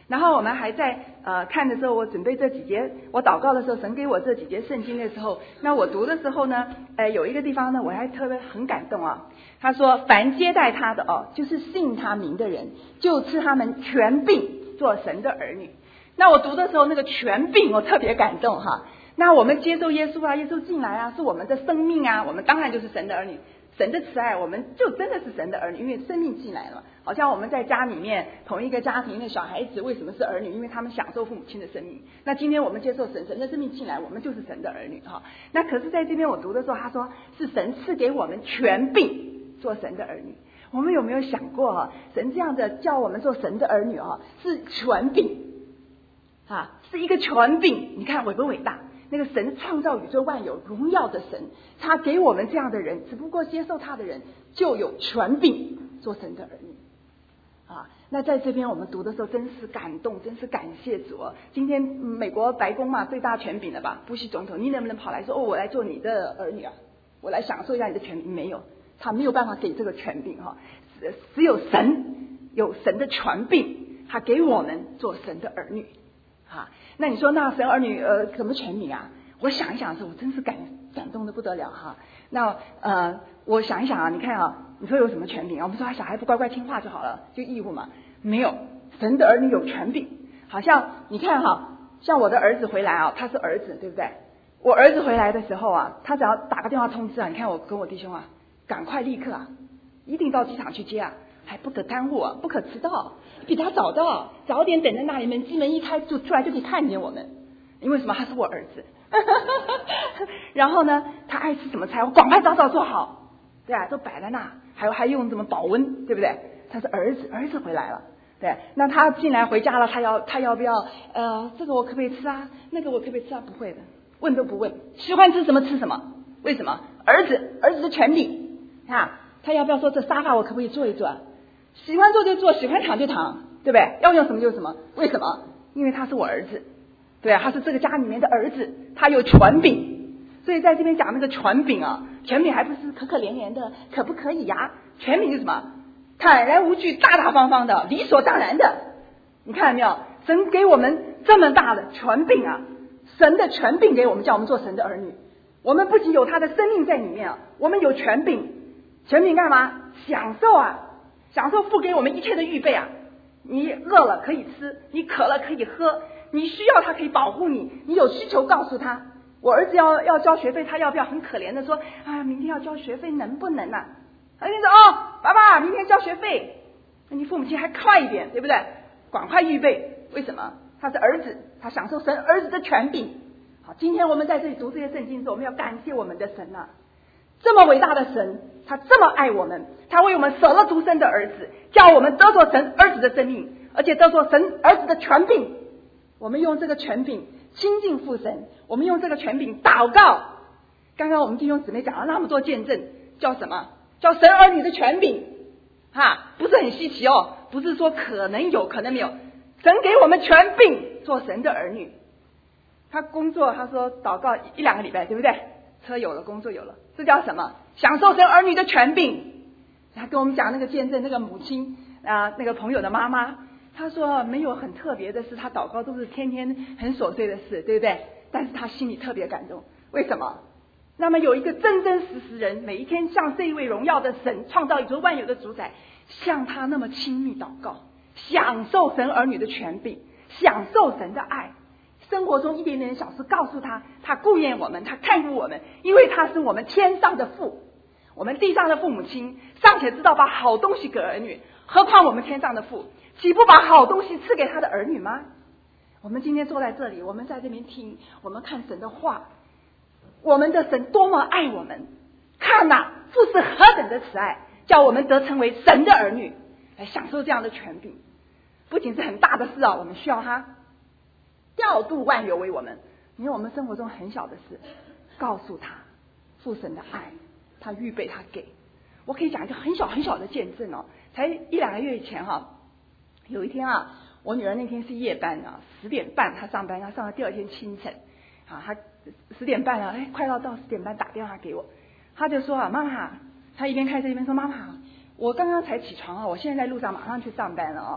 Speaker 4: 然后我们还在看的时候，我准备这几节，我祷告的时候，神给我这几节圣经的时候，那我读的时候呢，有一个地方呢，我还特别很感动啊。他说，凡接待他的就是信他名的人，就赐他们权柄做神的儿女。那我读的时候，那个权柄我特别感动哈。那我们接受耶稣啊，耶稣进来啊，是我们的生命啊，我们当然就是神的儿女。神的慈爱，我们就真的是神的儿女，因为生命进来了。好像我们在家里面，同一个家庭的小孩子为什么是儿女？因为他们享受父母亲的生命。那今天我们接受神的生命进来，我们就是神的儿女哈。那可是在这边我读的时候，他说是神赐给我们权柄做神的儿女。我们有没有想过哈？神这样的叫我们做神的儿女哈，是权柄啊，是一个权柄。你看伟不伟大？那个神创造宇宙万有荣耀的神，他给我们这样的人，只不过接受他的人就有权柄做神的儿女啊。那在这边我们读的时候真是感动，真是感谢主哦。今天美国白宫嘛，最大权柄了吧，布希总统，你能不能跑来说我来做你的儿女啊，我来享受一下你的权柄？没有，他没有办法给这个权柄哈，只有神有神的权柄，他给我们做神的儿女啊。那你说那神儿女什么权柄啊？我想一想的时候，我真是感动的不得了哈。那我想一想啊，你看啊，你说有什么权柄啊？我们说小孩不乖乖听话就好了，就义务嘛？没有，神的儿女有权柄。好像你看哈，像我的儿子回来啊，他是儿子对不对？我儿子回来的时候啊，他只要打个电话通知啊，你看我跟我弟兄啊，赶快立刻啊，一定到机场去接啊。还不可耽误啊，不可迟到，比他早到，早点等在那里面，机门一开就出来就可以看见我们。因为什么？他是我儿子。然后呢，他爱吃什么菜，我赶快早早做好，对啊，都摆在那，还用什么保温，对不对？他是儿子，儿子回来了，对，那他进来回家了，他要不要这个我可不可以吃啊？那个我可不可以吃啊？不会的，问都不问，喜欢吃什么吃什么。为什么？儿子的权柄啊，他要不要说这沙发我可不可以坐一坐？喜欢坐就坐，喜欢躺就躺，对不对？要用什么就什么。为什么？因为他是我儿子，对啊，他是这个家里面的儿子，他有权柄。所以在这边讲那个权柄啊，权柄还不是可可怜怜的，可不可以呀？权柄是什么？坦然无惧，大大方方的，理所当然的。你看到没有？神给我们这么大的权柄啊，神的权柄给我们，叫我们做神的儿女。我们不仅有他的生命在里面啊，我们有权柄。权柄干嘛？享受啊，享受父给我们一切的预备啊。你饿了可以吃，你渴了可以喝，你需要他可以保护你，你有需求告诉他。我儿子要交学费，他要不要很可怜的说啊，明天要交学费能不能啊？他就说爸爸明天交学费，那你父母亲还快一点，对不对？赶快预备。为什么？他是儿子，他享受神儿子的权柄。好，今天我们在这里读这些圣经的时候，我们要感谢我们的神啊，这么伟大的神，他这么爱我们，他为我们舍了独生的儿子，叫我们得着神儿子的生命，而且得着神儿子的权柄。我们用这个权柄亲近父神，我们用这个权柄祷告。刚刚我们弟兄姊妹讲了那么多见证，叫什么？叫神儿女的权柄不是很稀奇哦，不是说可能有可能没有，神给我们权柄做神的儿女。他工作他说祷告一两个礼拜，对不对？车有了，工作有了，这叫什么？享受神儿女的权柄。他跟我们讲那个见证，那个母亲那个朋友的妈妈，他说没有很特别的事，他祷告都是天天很琐碎的事，对不对？但是他心里特别感动。为什么？那么有一个真真实实人，每一天向这一位荣耀的神，创造宇宙万有的主宰，向他那么亲密祷告，享受神儿女的权柄，享受神的爱。生活中一点点小事告诉他，他顾念我们，他看顾我们，因为他是我们天上的父。我们地上的父母亲尚且知道把好东西给儿女，何况我们天上的父，岂不把好东西赐给他的儿女吗？我们今天坐在这里，我们在这边听，我们看神的话，我们的神多么爱我们，看哪，父是何等的慈爱，叫我们得成为神的儿女，来享受这样的权柄。不仅是很大的事啊，我们需要他调度万有为我们。因为我们生活中很小的事，告诉他父神的爱，他预备他给。我可以讲一个很小很小的见证哦，才一两个月以前有一天我女儿那天是夜班10点半她上班，她上了第二天清晨她10点半了，快到10点半打电话给我，她就说妈妈，她一边开车一边说妈妈，我刚刚才起床我现在在路上马上去上班了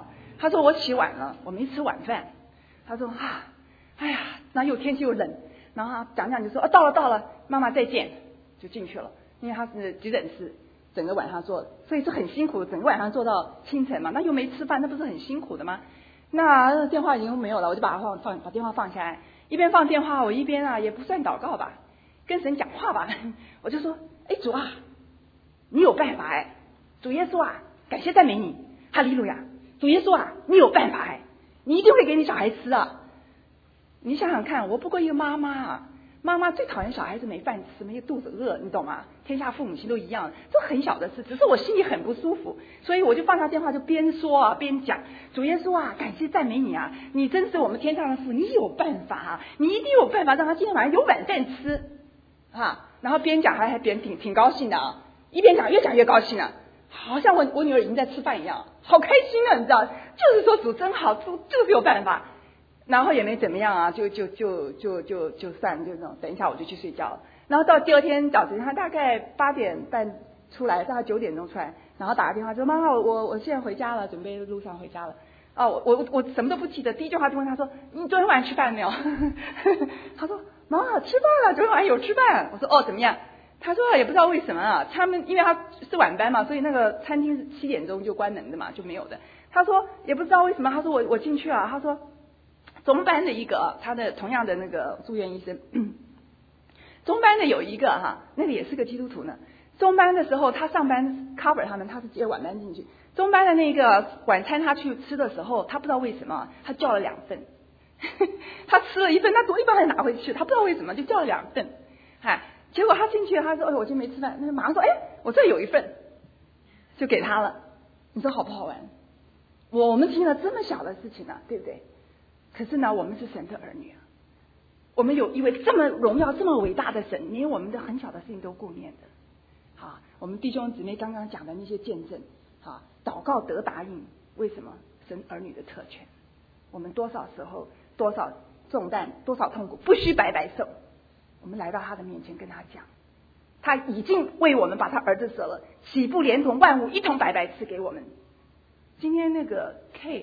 Speaker 4: 他说我起晚了，我没吃晚饭。他说哎呀，那又天气又冷，然后他讲就说到了，妈妈再见，就进去了。因为他是急诊室，整个晚上做，所以是很辛苦，整个晚上做到清晨嘛，那又没吃饭，那不是很辛苦的吗？那电话已经没有了，我就把电话放下来，一边放电话，我一边也不算祷告吧，跟神讲话吧，我就说，主啊，你有办法主耶稣啊，感谢赞美你，哈利路亚，主耶稣啊，你有办法你一定会给你小孩吃啊。你想想看，我不过一个妈妈妈妈最讨厌小孩子没饭吃，没有肚子饿，你懂吗？天下父母亲都一样，这很小的事，只是我心里很不舒服，所以我就放下电话，就边说边讲，主耶稣啊，感谢赞美你啊，你真是我们天上的父，你有办法你一定有办法让他今天晚上有晚饭吃然后边讲还边挺高兴的一边讲越讲越高兴了，好像我女儿已经在吃饭一样，好开心啊，你知道，就是说主真好，主就是有办法。然后也没怎么样就算就那种，等一下我就去睡觉了。然后到第二天早晨，他大概8点半出来，大概9点钟出来，然后打个电话说：“妈妈，我现在回家了，准备路上回家了。”我什么都不记得，第一句话就问他说：“你昨天晚上吃饭没有？”他说：“妈妈吃饭了，昨天晚上有吃饭。”我说：“哦，怎么样？”他说：“也不知道为什么他们因为他是晚班嘛，所以那个餐厅是7点钟就关门的嘛，就没有的。”他说：“也不知道为什么。”他说：“我进去他说。”中班的一个他的同样的那个住院医生，中班的有一个那个也是个基督徒呢。中班的时候他上班 cover 他们，他是接晚班进去。中班的那个晚餐他去吃的时候，他不知道为什么他叫了2份，他吃了1份，他一半还拿回去，他不知道为什么就叫了2份。结果他进去他说：“我今天没吃饭。”那马上说：“我这有1份，就给他了。”你说好不好玩？我们听了这么小的事情对不对？可是呢，我们是神的儿女我们有一位这么荣耀、这么伟大的神，连我们的很小的事情都顾念的。我们弟兄姊妹刚刚讲的那些见证，祷告得答应，为什么？神儿女的特权。我们多少时候、多少重担、多少痛苦，不需白白受。我们来到他的面前，跟他讲，他已经为我们把他儿子舍了，岂不连同万物一同白白赐给我们？今天那个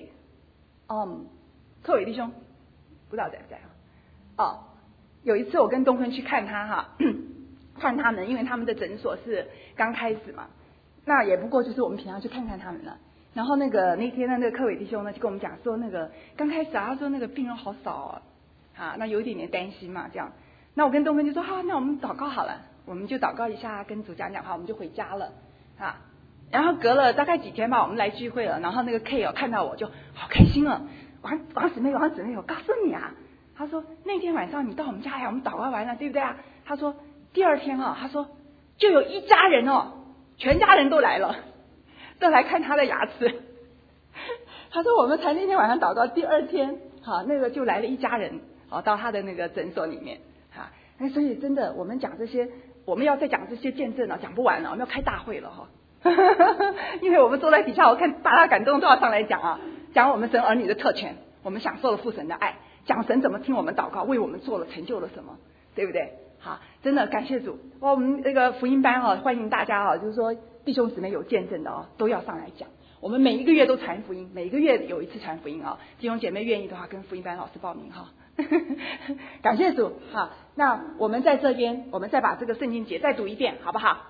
Speaker 4: 特伟弟兄不知道在不在有一次我跟东坤去看他看他们，因为他们的诊所是刚开始嘛，那也不过就是我们平常去看看他们了。然后那天的那个柯伟弟兄呢，就跟我们讲说，那个刚开始他说那个病人好少那有一点点担心嘛，这样。那我跟东坤就说那我们祷告好了，我们就祷告一下，跟主讲讲话，我们就回家了然后隔了大概几天吧，我们来聚会了，然后那个 K 看到我就好开心王姊妹，我告诉你他说那天晚上你到我们家来，我们祷告完了，对不对他说第二天他说就有一家人全家人都来了，都来看他的牙齿。他说我们才那天晚上祷告，第二天那个就来了一家人到他的那个诊所里面所以真的我们讲这些，我们要再讲这些见证讲不完了，我们要开大会了因为我们坐在底下，我看大家感动都要上来讲讲我们神儿女的特权，我们享受了父神的爱，讲神怎么听我们祷告，为我们做了成就了什么，对不对？真的感谢主。我们这个福音班欢迎大家就是说弟兄姊妹有见证的都要上来讲。我们每一个月都传福音，每一个月有一次传福音弟兄姐妹愿意的话，跟福音班老师报名感谢主那我们在这边，我们再把这个圣经节再读一遍，好不好？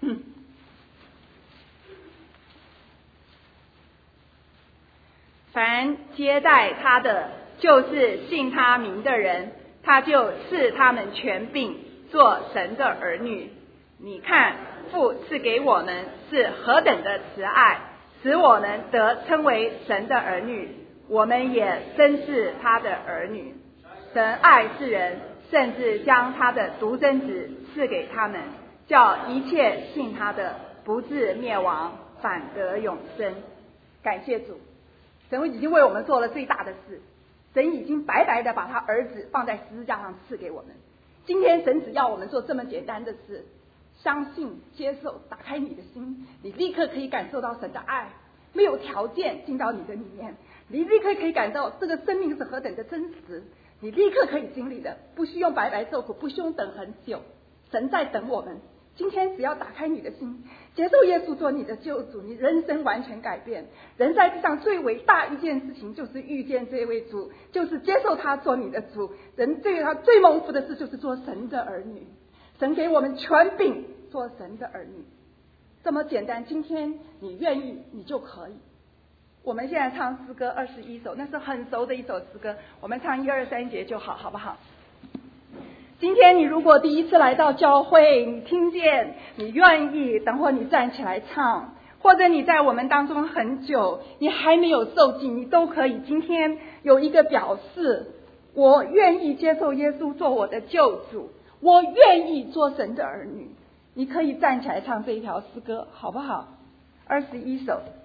Speaker 4: 凡接待他的，就是信他名的人，他就赐他们权柄做神的儿女。你看父赐给我们是何等的慈爱，使我们得称为神的儿女，我们也真是他的儿女。神爱世人，甚至将他的独生子赐给他们，叫一切信他的不至灭亡，反得永生。感谢主，神已经为我们做了最大的事，神已经白白的把他儿子放在十字架上赐给我们。今天神只要我们做这么简单的事，相信接受，打开你的心，你立刻可以感受到神的爱，没有条件进到你的里面，你立刻可以感到这个生命是何等的真实，你立刻可以经历的，不需用白白受苦，不需用等很久。神在等我们， 今天只要打开你的心，接受耶稣做你的救主，你人生完全改变。人在地上最伟大一件事情就是遇见这位主，就是接受他做你的主。人对他最蒙福的事就是做神的儿女，神给我们权柄做神的儿女，这么简单。今天你愿意，你就可以。我们现在唱诗歌21首，那是很熟的一首诗歌，我们唱1、2、3节就好，好不好？今天你如果第一次来到教会，你听见，你愿意，等会你站起来唱，或者你在我们当中很久，你还没有受浸，你都可以今天有一个表示，我愿意接受耶稣做我的救主，我愿意做神的儿女。你可以站起来唱这一条诗歌，好不好？21首。